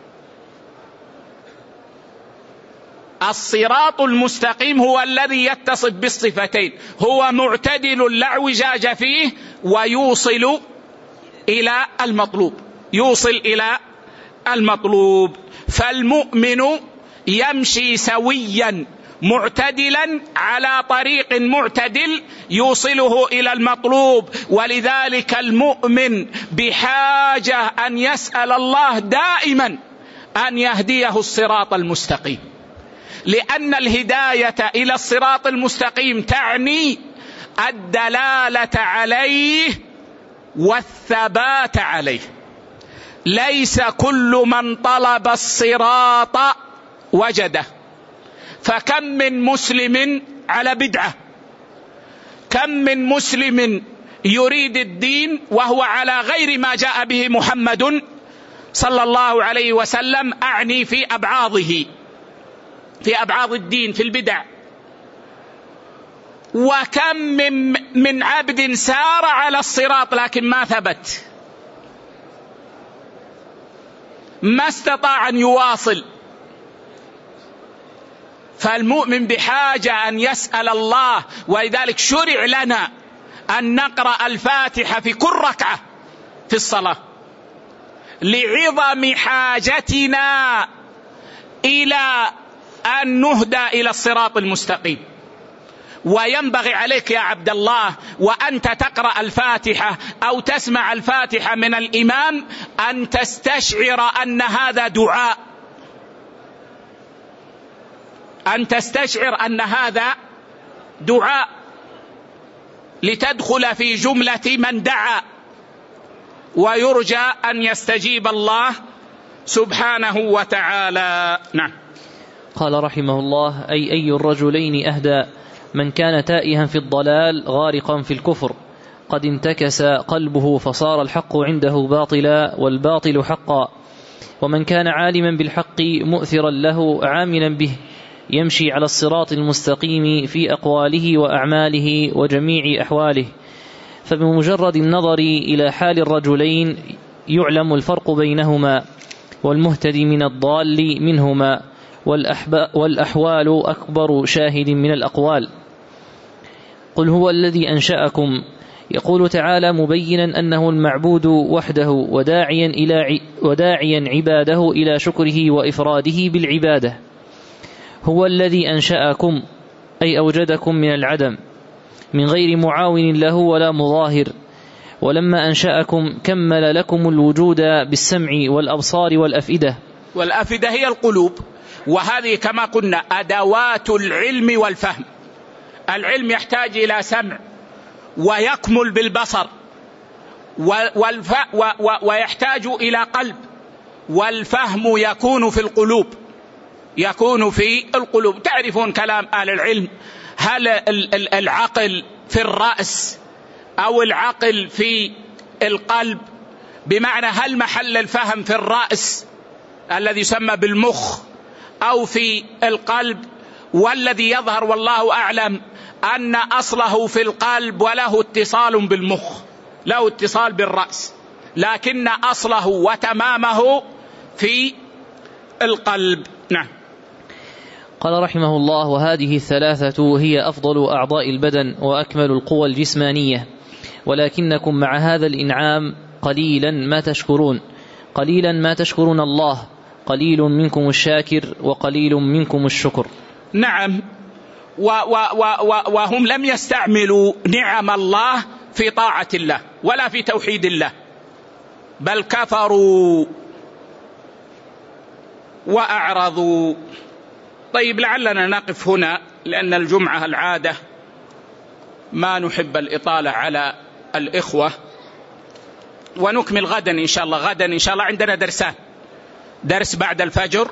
الصراط المستقيم هو الذي يتصف بالصفتين، هو معتدل لا اعوجاج فيه ويوصل إلى المطلوب، يوصل إلى المطلوب. فالمؤمن يمشي سويا معتدلا على طريق معتدل يوصله إلى المطلوب، ولذلك المؤمن بحاجة أن يسأل الله دائما أن يهديه الصراط المستقيم، لأن الهداية إلى الصراط المستقيم تعني الدلالة عليه والثبات عليه. ليس كل من طلب الصراط وجده، فكم من مسلم على بدعة، كم من مسلم يريد الدين وهو على غير ما جاء به محمد صلى الله عليه وسلم، أعني في أبعاضه، في أبعاض الدين، في البدع. وكم من, من عبد سار على الصراط لكن ما ثبت، ما استطاع أن يواصل. فالمؤمن بحاجة أن يسأل الله، ولذلك شرع لنا أن نقرأ الفاتحة في كل ركعة في الصلاة لعظم حاجتنا إلى أن نهدى إلى الصراط المستقيم. وينبغي عليك يا عبد الله وأنت تقرأ الفاتحة أو تسمع الفاتحة من الإمام أن تستشعر أن هذا دعاء، أن تستشعر أن هذا دعاء لتدخل في جملة من دعا، ويرجى أن يستجيب الله سبحانه وتعالى. نعم. قال رحمه الله: أي أي الرجلين أهدى، من كان تائها في الضلال غارقا في الكفر قد انتكس قلبه فصار الحق عنده باطلا والباطل حقا، ومن كان عالما بالحق مؤثرا له عاملا به يمشي على الصراط المستقيم في أقواله وأعماله وجميع أحواله. فبمجرد النظر إلى حال الرجلين يعلم الفرق بينهما، والمهتدي من الضال منهما، والأحوال أكبر شاهد من الأقوال. قل هو الذي أنشأكم، يقول تعالى مبينا أنه المعبود وحده وداعيا, إلى وداعيا عباده إلى شكره وإفراده بالعبادة. هو الذي أنشأكم أي أوجدكم من العدم من غير معاون له ولا مظاهر، ولما أنشأكم كمل لكم الوجود بالسمع والأبصار والأفئدة. والأفئدة هي القلوب، وهذه كما قلنا أدوات العلم والفهم. العلم يحتاج إلى سمع ويكمل بالبصر، والف... و... و... ويحتاج إلى قلب، والفهم يكون في القلوب، يكون في القلوب. تعرفون كلام أهل العلم، هل العقل في الرأس أو العقل في القلب؟ بمعنى هل محل الفهم في الرأس الذي يسمى بالمخ أو في القلب؟ والذي يظهر والله أعلم أن أصله في القلب وله اتصال بالمخ، له اتصال بالرأس، لكن أصله وتمامه في القلب. نعم. قال رحمه الله: وهذه الثلاثة هي أفضل أعضاء البدن وأكمل القوى الجسمانية، ولكنكم مع هذا الإنعام قليلا ما تشكرون، قليلا ما تشكرون الله، قليل منكم الشاكر وقليل منكم الشكر. نعم. و و و وهم لم يستعملوا نعم الله في طاعة الله ولا في توحيد الله، بل كفروا وأعرضوا. طيب، لعلنا نقف هنا، لأن الجمعة العادة ما نحب الإطالة على الإخوة، ونكمل غدا إن شاء الله. غدا إن شاء الله عندنا درسان، درس بعد الفجر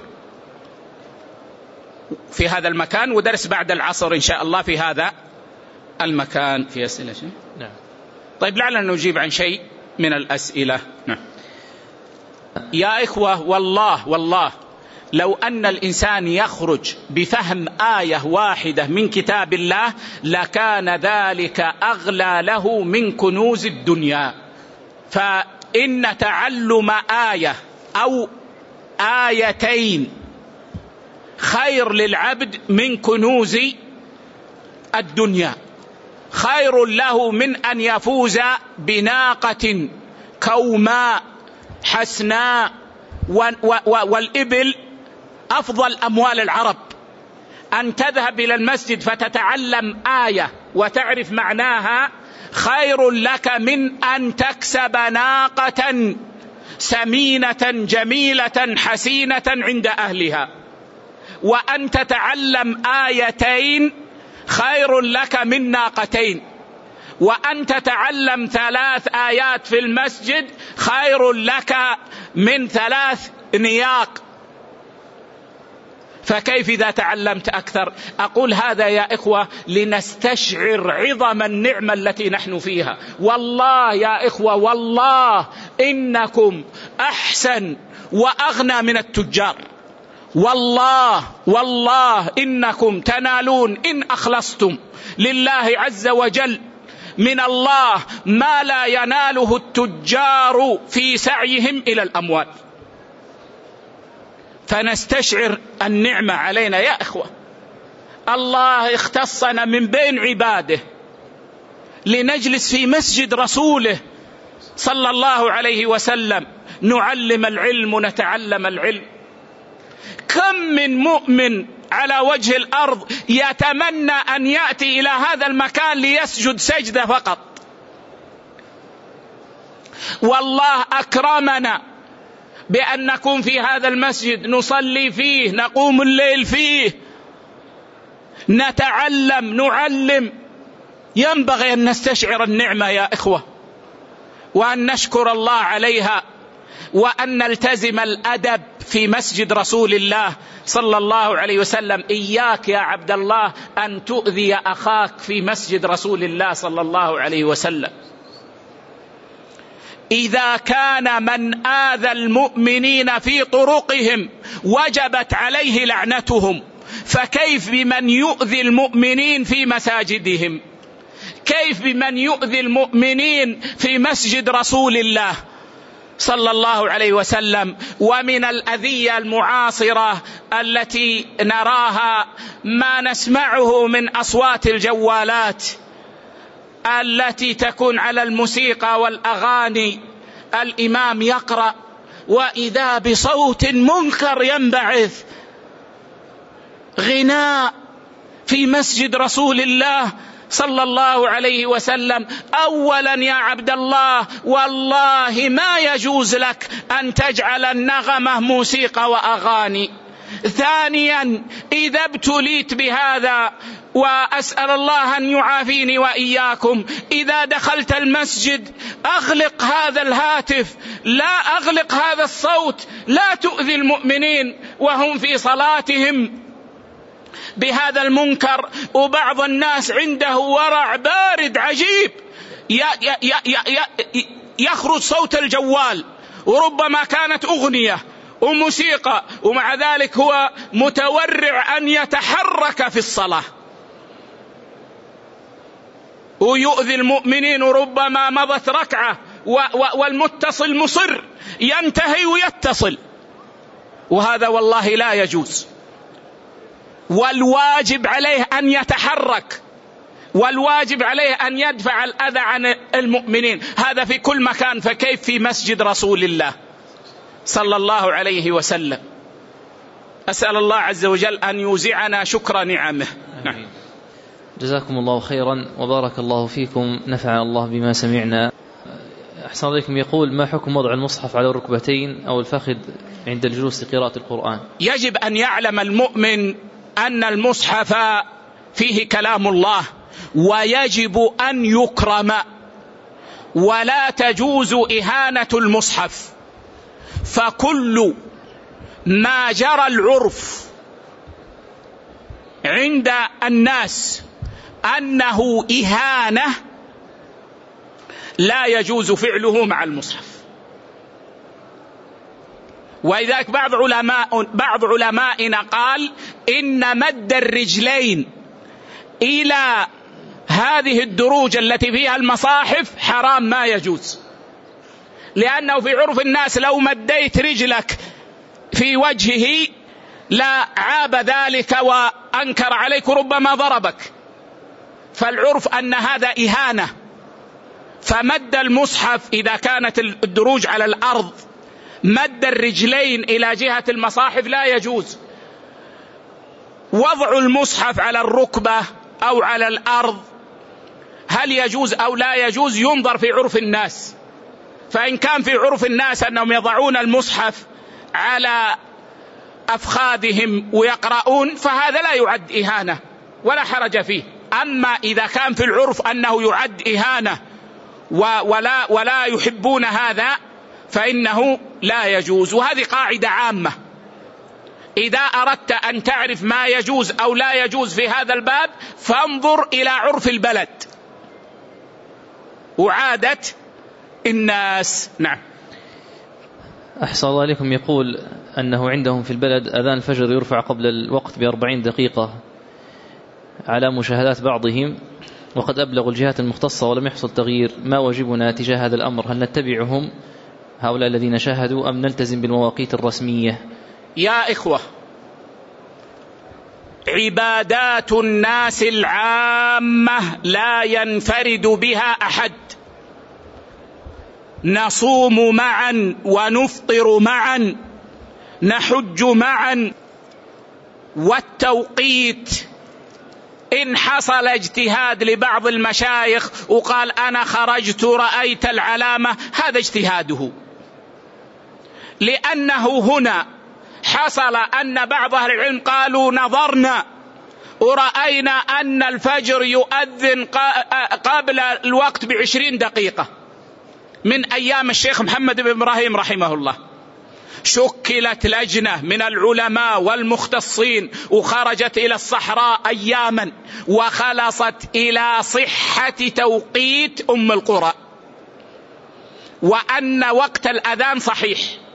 في هذا المكان، ودرس بعد العصر إن شاء الله في هذا المكان. في أسئلة شيء؟ نعم. طيب لعلنا نجيب عن شيء من الأسئلة. نعم. يا إخوة، والله والله لو أن الإنسان يخرج بفهم آية واحدة من كتاب الله لكان ذلك أغلى له من كنوز الدنيا. فإن تعلم آية أو آيتين خير للعبد من كنوز الدنيا، خير له من أن يفوز بناقة كوماء حسناء، والإبل أفضل أموال العرب. أن تذهب إلى المسجد فتتعلم آية وتعرف معناها خير لك من أن تكسب ناقة سمينة جميلة حسينة عند أهلها. وأن تتعلم آيتين خير لك من ناقتين. وأن تتعلم ثلاث آيات في المسجد خير لك من ثلاث نياق. فكيف إذا تعلمت أكثر؟ أقول هذا يا إخوة لنستشعر عظم النعمة التي نحن فيها. والله يا إخوة، والله إنكم أحسن وأغنى من التجار. والله والله إنكم تنالون إن أخلصتم لله عز وجل من الله ما لا يناله التجار في سعيهم إلى الأموال. فنستشعر النعمة علينا يا إخوة. الله اختصنا من بين عباده لنجلس في مسجد رسوله صلى الله عليه وسلم نعلم العلم ونتعلم العلم. كم من مؤمن على وجه الأرض يتمنى أن يأتي إلى هذا المكان ليسجد سجدة فقط. والله أكرمنا بأن نكون في هذا المسجد، نصلي فيه، نقوم الليل فيه، نتعلم نعلم. ينبغي أن نستشعر النعمة يا إخوة، وأن نشكر الله عليها، وأن نلتزم الأدب في مسجد رسول الله صلى الله عليه وسلم. إياك يا عبد الله أن تؤذي أخاك في مسجد رسول الله صلى الله عليه وسلم. إذا كان من آذى المؤمنين في طرقهم وجبت عليه لعنتهم، فكيف بمن يؤذي المؤمنين في مساجدهم؟ كيف بمن يؤذي المؤمنين في مسجد رسول الله صلى الله عليه وسلم؟ ومن الأذية المعاصرة التي نراها ما نسمعه من أصوات الجوالات التي تكون على الموسيقى والأغاني. الإمام يقرأ وإذا بصوت منكر ينبعث، غناء في مسجد رسول الله صلى الله عليه وسلم. أولا يا عبد الله، والله ما يجوز لك أن تجعل النغمة موسيقى وأغاني. ثانيا، إذا ابتليت بهذا، وأسأل الله أن يعافيني وإياكم، إذا دخلت المسجد أغلق هذا الهاتف، لا أغلق هذا الصوت، لا تؤذي المؤمنين وهم في صلاتهم بهذا المنكر. وبعض الناس عنده ورع بارد عجيب، يخرج صوت الجوال، وربما كانت أغنية وموسيقى، ومع ذلك هو متورع أن يتحرك في الصلاة ويؤذي المؤمنين. وربما مضت ركعة والمتصل مصر ينتهي ويتصل، وهذا والله لا يجوز. والواجب عليه أن يتحرك، والواجب عليه أن يدفع الأذى عن المؤمنين. هذا في كل مكان، فكيف في مسجد رسول الله صلى الله عليه وسلم؟ أسأل الله عز وجل أن يوزعنا شكر نعمه. نعم. جزاكم الله خيرا وبارك الله فيكم، نفع الله بما سمعنا. أحسن عليكم. يقول: ما حكم وضع المصحف على الركبتين أو الفخذ عند الجلوس لقراءة القرآن؟ يجب أن يعلم المؤمن أن المصحف فيه كلام الله، ويجب أن يكرم، ولا تجوز إهانة المصحف، فكل ما جرى العرف عند الناس أنه إهانة لا يجوز فعله مع المصحف. ولذلك بعض علماء بعض علمائنا قال إن مد الرجلين إلى هذه الدروج التي فيها المصاحف حرام، ما يجوز، لأنه في عرف الناس لو مديت رجلك في وجهه لا عاب ذلك وأنكر عليك، ربما ضربك، فالعرف أن هذا إهانة. فمد المصحف إذا كانت الدروج على الأرض مد الرجلين إلى جهة المصاحف لا يجوز. وضع المصحف على الركبة أو على الأرض هل يجوز أو لا يجوز ينظر في عرف الناس، فإن كان في عرف الناس أنهم يضعون المصحف على أفخاذهم ويقرؤون فهذا لا يعد إهانة ولا حرج فيه. أما إذا كان في العرف أنه يعد إهانة ولا, ولا يحبون هذا فإنه لا يجوز. وهذه قاعدة عامة، إذا أردت أن تعرف ما يجوز أو لا يجوز في هذا الباب فانظر إلى عرف البلد وعادة الناس. نعم. أحسن الله عليكم. يقول أنه عندهم في البلد أذان الفجر يرفع قبل الوقت بأربعين دقيقة على مشاهدات بعضهم، وقد أبلغوا الجهات المختصة ولم يحصل تغيير. ما واجبنا تجاه هذا الأمر؟ هل نتبعهم هؤلاء الذين شاهدوا أم نلتزم بالمواقيت الرسمية؟ يا إخوة، عبادات الناس العامة لا ينفرد بها أحد. نصوم معا ونفطر معا، نحج معا، والتوقيت إن حصل اجتهاد لبعض المشايخ وقال أنا خرجت رأيت العلامة، هذا اجتهاده، لأنه هنا حصل أن بعض أهل العلم قالوا نظرنا ورأينا أن الفجر يؤذن قبل الوقت بعشرين دقيقة من أيام الشيخ محمد بن إبراهيم رحمه الله. شكلت لجنة من العلماء والمختصين وخرجت إلى الصحراء أياما وخلصت إلى صحة توقيت أم القرى وأن وقت الأذان صحيح.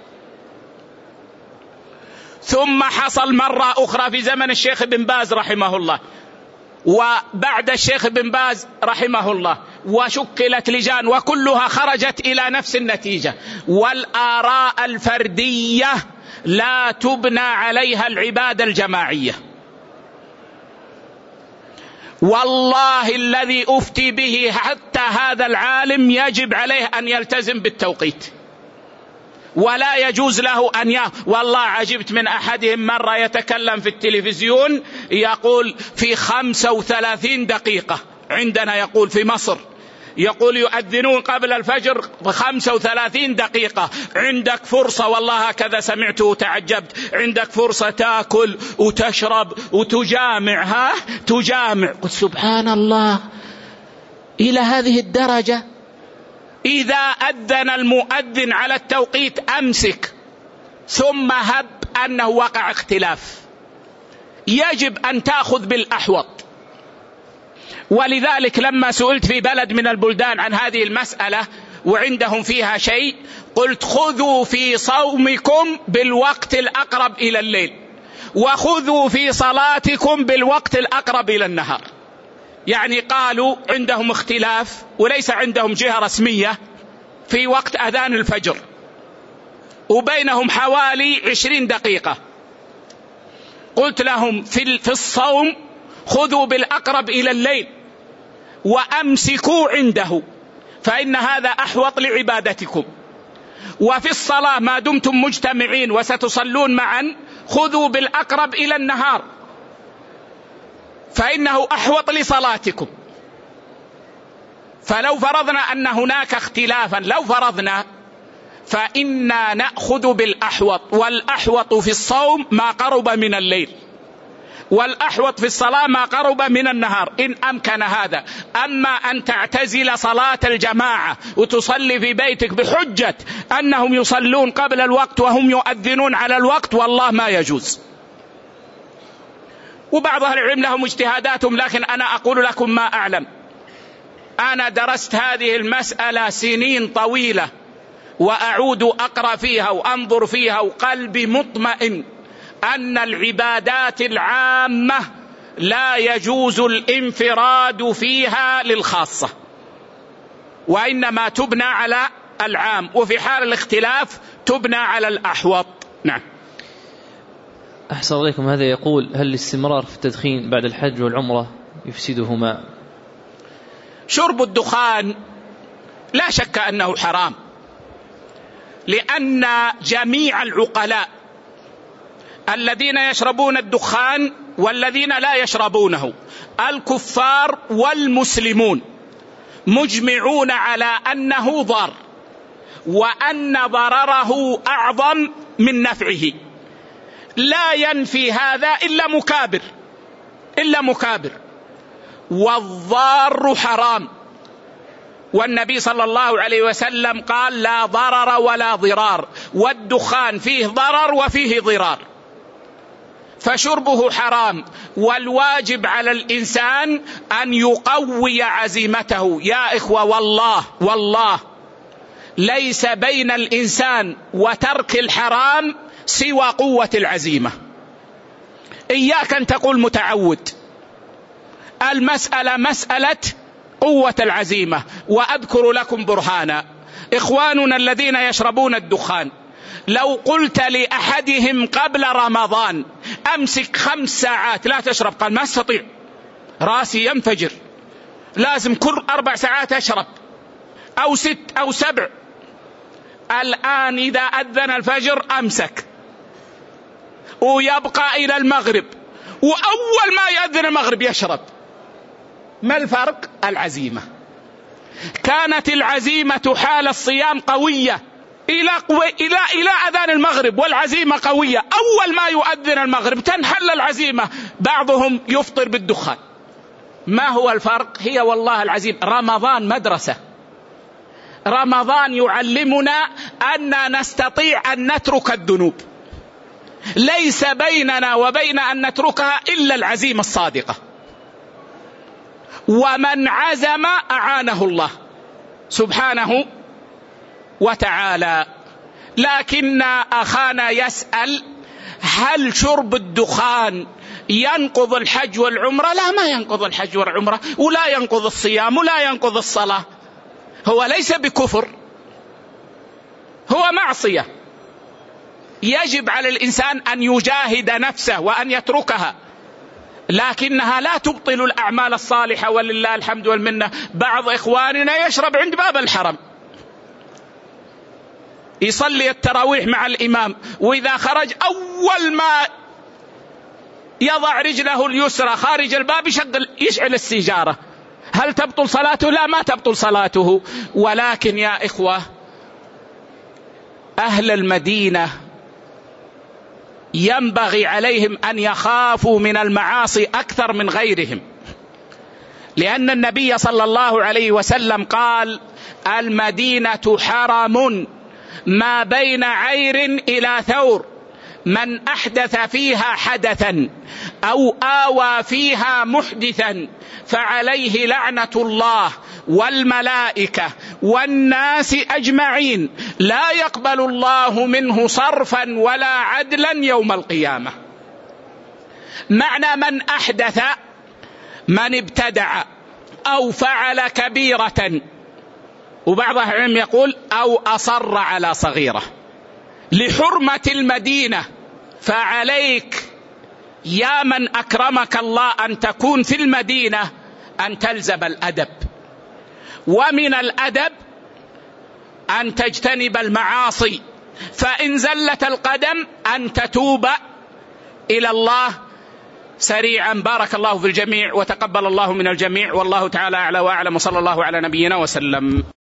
ثم حصل مرة أخرى في زمن الشيخ بن باز رحمه الله وبعد الشيخ بن باز رحمه الله، وشكلت لجان وكلها خرجت إلى نفس النتيجة. والآراء الفردية لا تبنى عليها العبادة الجماعية. والله الذي أفتي به حتى هذا العالم يجب عليه أن يلتزم بالتوقيت، ولا يجوز له أن ي... والله عجبت من أحدهم مرة يتكلم في التلفزيون يقول في خمسة وثلاثين دقيقة، عندنا يقول في مصر يقول يؤذنون قبل الفجر بخمسة وثلاثين دقيقة، عندك فرصة، والله هكذا سمعته وتعجبت، عندك فرصة تأكل وتشرب وتجامع، ها تجامع. قلت سبحان الله، إلى هذه الدرجة؟ إذا أذن المؤذن على التوقيت أمسك، ثم هب أنه وقع اختلاف، يجب أن تأخذ بالأحوط. ولذلك لما سئلت في بلد من البلدان عن هذه المسألة وعندهم فيها شيء، قلت خذوا في صومكم بالوقت الأقرب إلى الليل، وخذوا في صلاتكم بالوقت الأقرب إلى النهار. يعني قالوا عندهم اختلاف وليس عندهم جهة رسمية في وقت أذان الفجر، وبينهم حوالي عشرين دقيقة. قلت لهم في الصوم خذوا بالأقرب إلى الليل وأمسكوا عنده، فإن هذا أحوط لعبادتكم. وفي الصلاة ما دمتم مجتمعين وستصلون معا خذوا بالأقرب إلى النهار، فإنه أحوط لصلاتكم. فلو فرضنا أن هناك اختلافا، لو فرضنا فإنا نأخذ بالأحوط، والأحوط في الصوم ما قرب من الليل، والأحوط في الصلاة ما قرب من النهار إن أمكن هذا. أما أن تعتزل صلاة الجماعة وتصلي في بيتك بحجة أنهم يصلون قبل الوقت وهم يؤذنون على الوقت، والله ما يجوز. وبعض أهل العلم لهم اجتهاداتهم، لكن أنا أقول لكم ما أعلم. أنا درست هذه المسألة سنين طويلة وأعود أقرأ فيها وأنظر فيها وقلبي مطمئن أن العبادات العامة لا يجوز الانفراد فيها للخاصة، وإنما تبنى على العام، وفي حال الاختلاف تبنى على الأحوط. نعم. أحسن عليكم. هذا يقول: هل الاستمرار في التدخين بعد الحج والعمرة يفسدهما؟ شرب الدخان لا شك أنه حرام، لأن جميع العقلاء الذين يشربون الدخان والذين لا يشربونه، الكفار والمسلمون، مجمعون على أنه ضار، وأن ضرره أعظم من نفعه. لا ينفي هذا إلا مكابر إلا مكابر والضار حرام. والنبي صلى الله عليه وسلم قال: لا ضرر ولا ضرار، والدخان فيه ضرر وفيه ضرار، فشربه حرام. والواجب على الإنسان أن يقوي عزيمته. يا إخوة، والله والله ليس بين الإنسان وترك الحرام سوى قوة العزيمة. إياك أن تقول متعود، المسألة مسألة قوة العزيمة. وأذكر لكم برهانا: إخواننا الذين يشربون الدخان، لو قلت لأحدهم قبل رمضان أمسك خمس ساعات لا تشرب، قال: ما استطيع، راسي ينفجر، لازم كل أربع ساعات أشرب، أو ست أو سبع. الآن إذا أذن الفجر أمسك ويبقى إلى المغرب، وأول ما يأذن المغرب يشرب. ما الفرق؟ العزيمة. كانت العزيمة حال الصيام قوية إلى إلى إلى أذان المغرب، والعزيمة قوية. أول ما يؤذن المغرب تنحل العزيمة، بعضهم يفطر بالدخان. ما هو الفرق؟ هي والله العزيمة. رمضان مدرسة، رمضان يعلمنا أن نستطيع أن نترك الذنوب، ليس بيننا وبين أن نتركها إلا العزيمة الصادقة. ومن عزم أعانه الله سبحانه وتعالى. لكن أخانا يسأل: هل شرب الدخان ينقض الحج والعمرة؟ لا، ما ينقض الحج والعمرة، ولا ينقض الصيام، ولا ينقض الصلاة. هو ليس بكفر، هو معصية. يجب على الإنسان أن يجاهد نفسه وأن يتركها، لكنها لا تبطل الأعمال الصالحة، ولله الحمد والمنة. بعض إخواننا يشرب عند باب الحرم، يصلي التراويح مع الإمام، وإذا خرج أول ما يضع رجله اليسرى خارج الباب يشغل يشعل السيجارة. هل تبطل صلاته؟ لا، ما تبطل صلاته. ولكن يا إخوة، أهل المدينة ينبغي عليهم أن يخافوا من المعاصي أكثر من غيرهم، لأن النبي صلى الله عليه وسلم قال: المدينة حرم ما بين عير إلى ثور، من أحدث فيها حدثا أو آوى فيها محدثا فعليه لعنة الله والملائكة والناس أجمعين، لا يقبل الله منه صرفا ولا عدلا يوم القيامة. معنى من أحدث من ابتدع أو فعل كبيرة، وبعض أهل العلم يقول أو أصر على صغيرة. لحرمة المدينة فعليك يا من أكرمك الله أن تكون في المدينة أن تلزم الأدب، ومن الأدب أن تجتنب المعاصي، فإن زلت القدم أن تتوب إلى الله سريعا. بارك الله في الجميع وتقبل الله من الجميع، والله تعالى أعلى وأعلم، وصلى الله على نبينا وسلم.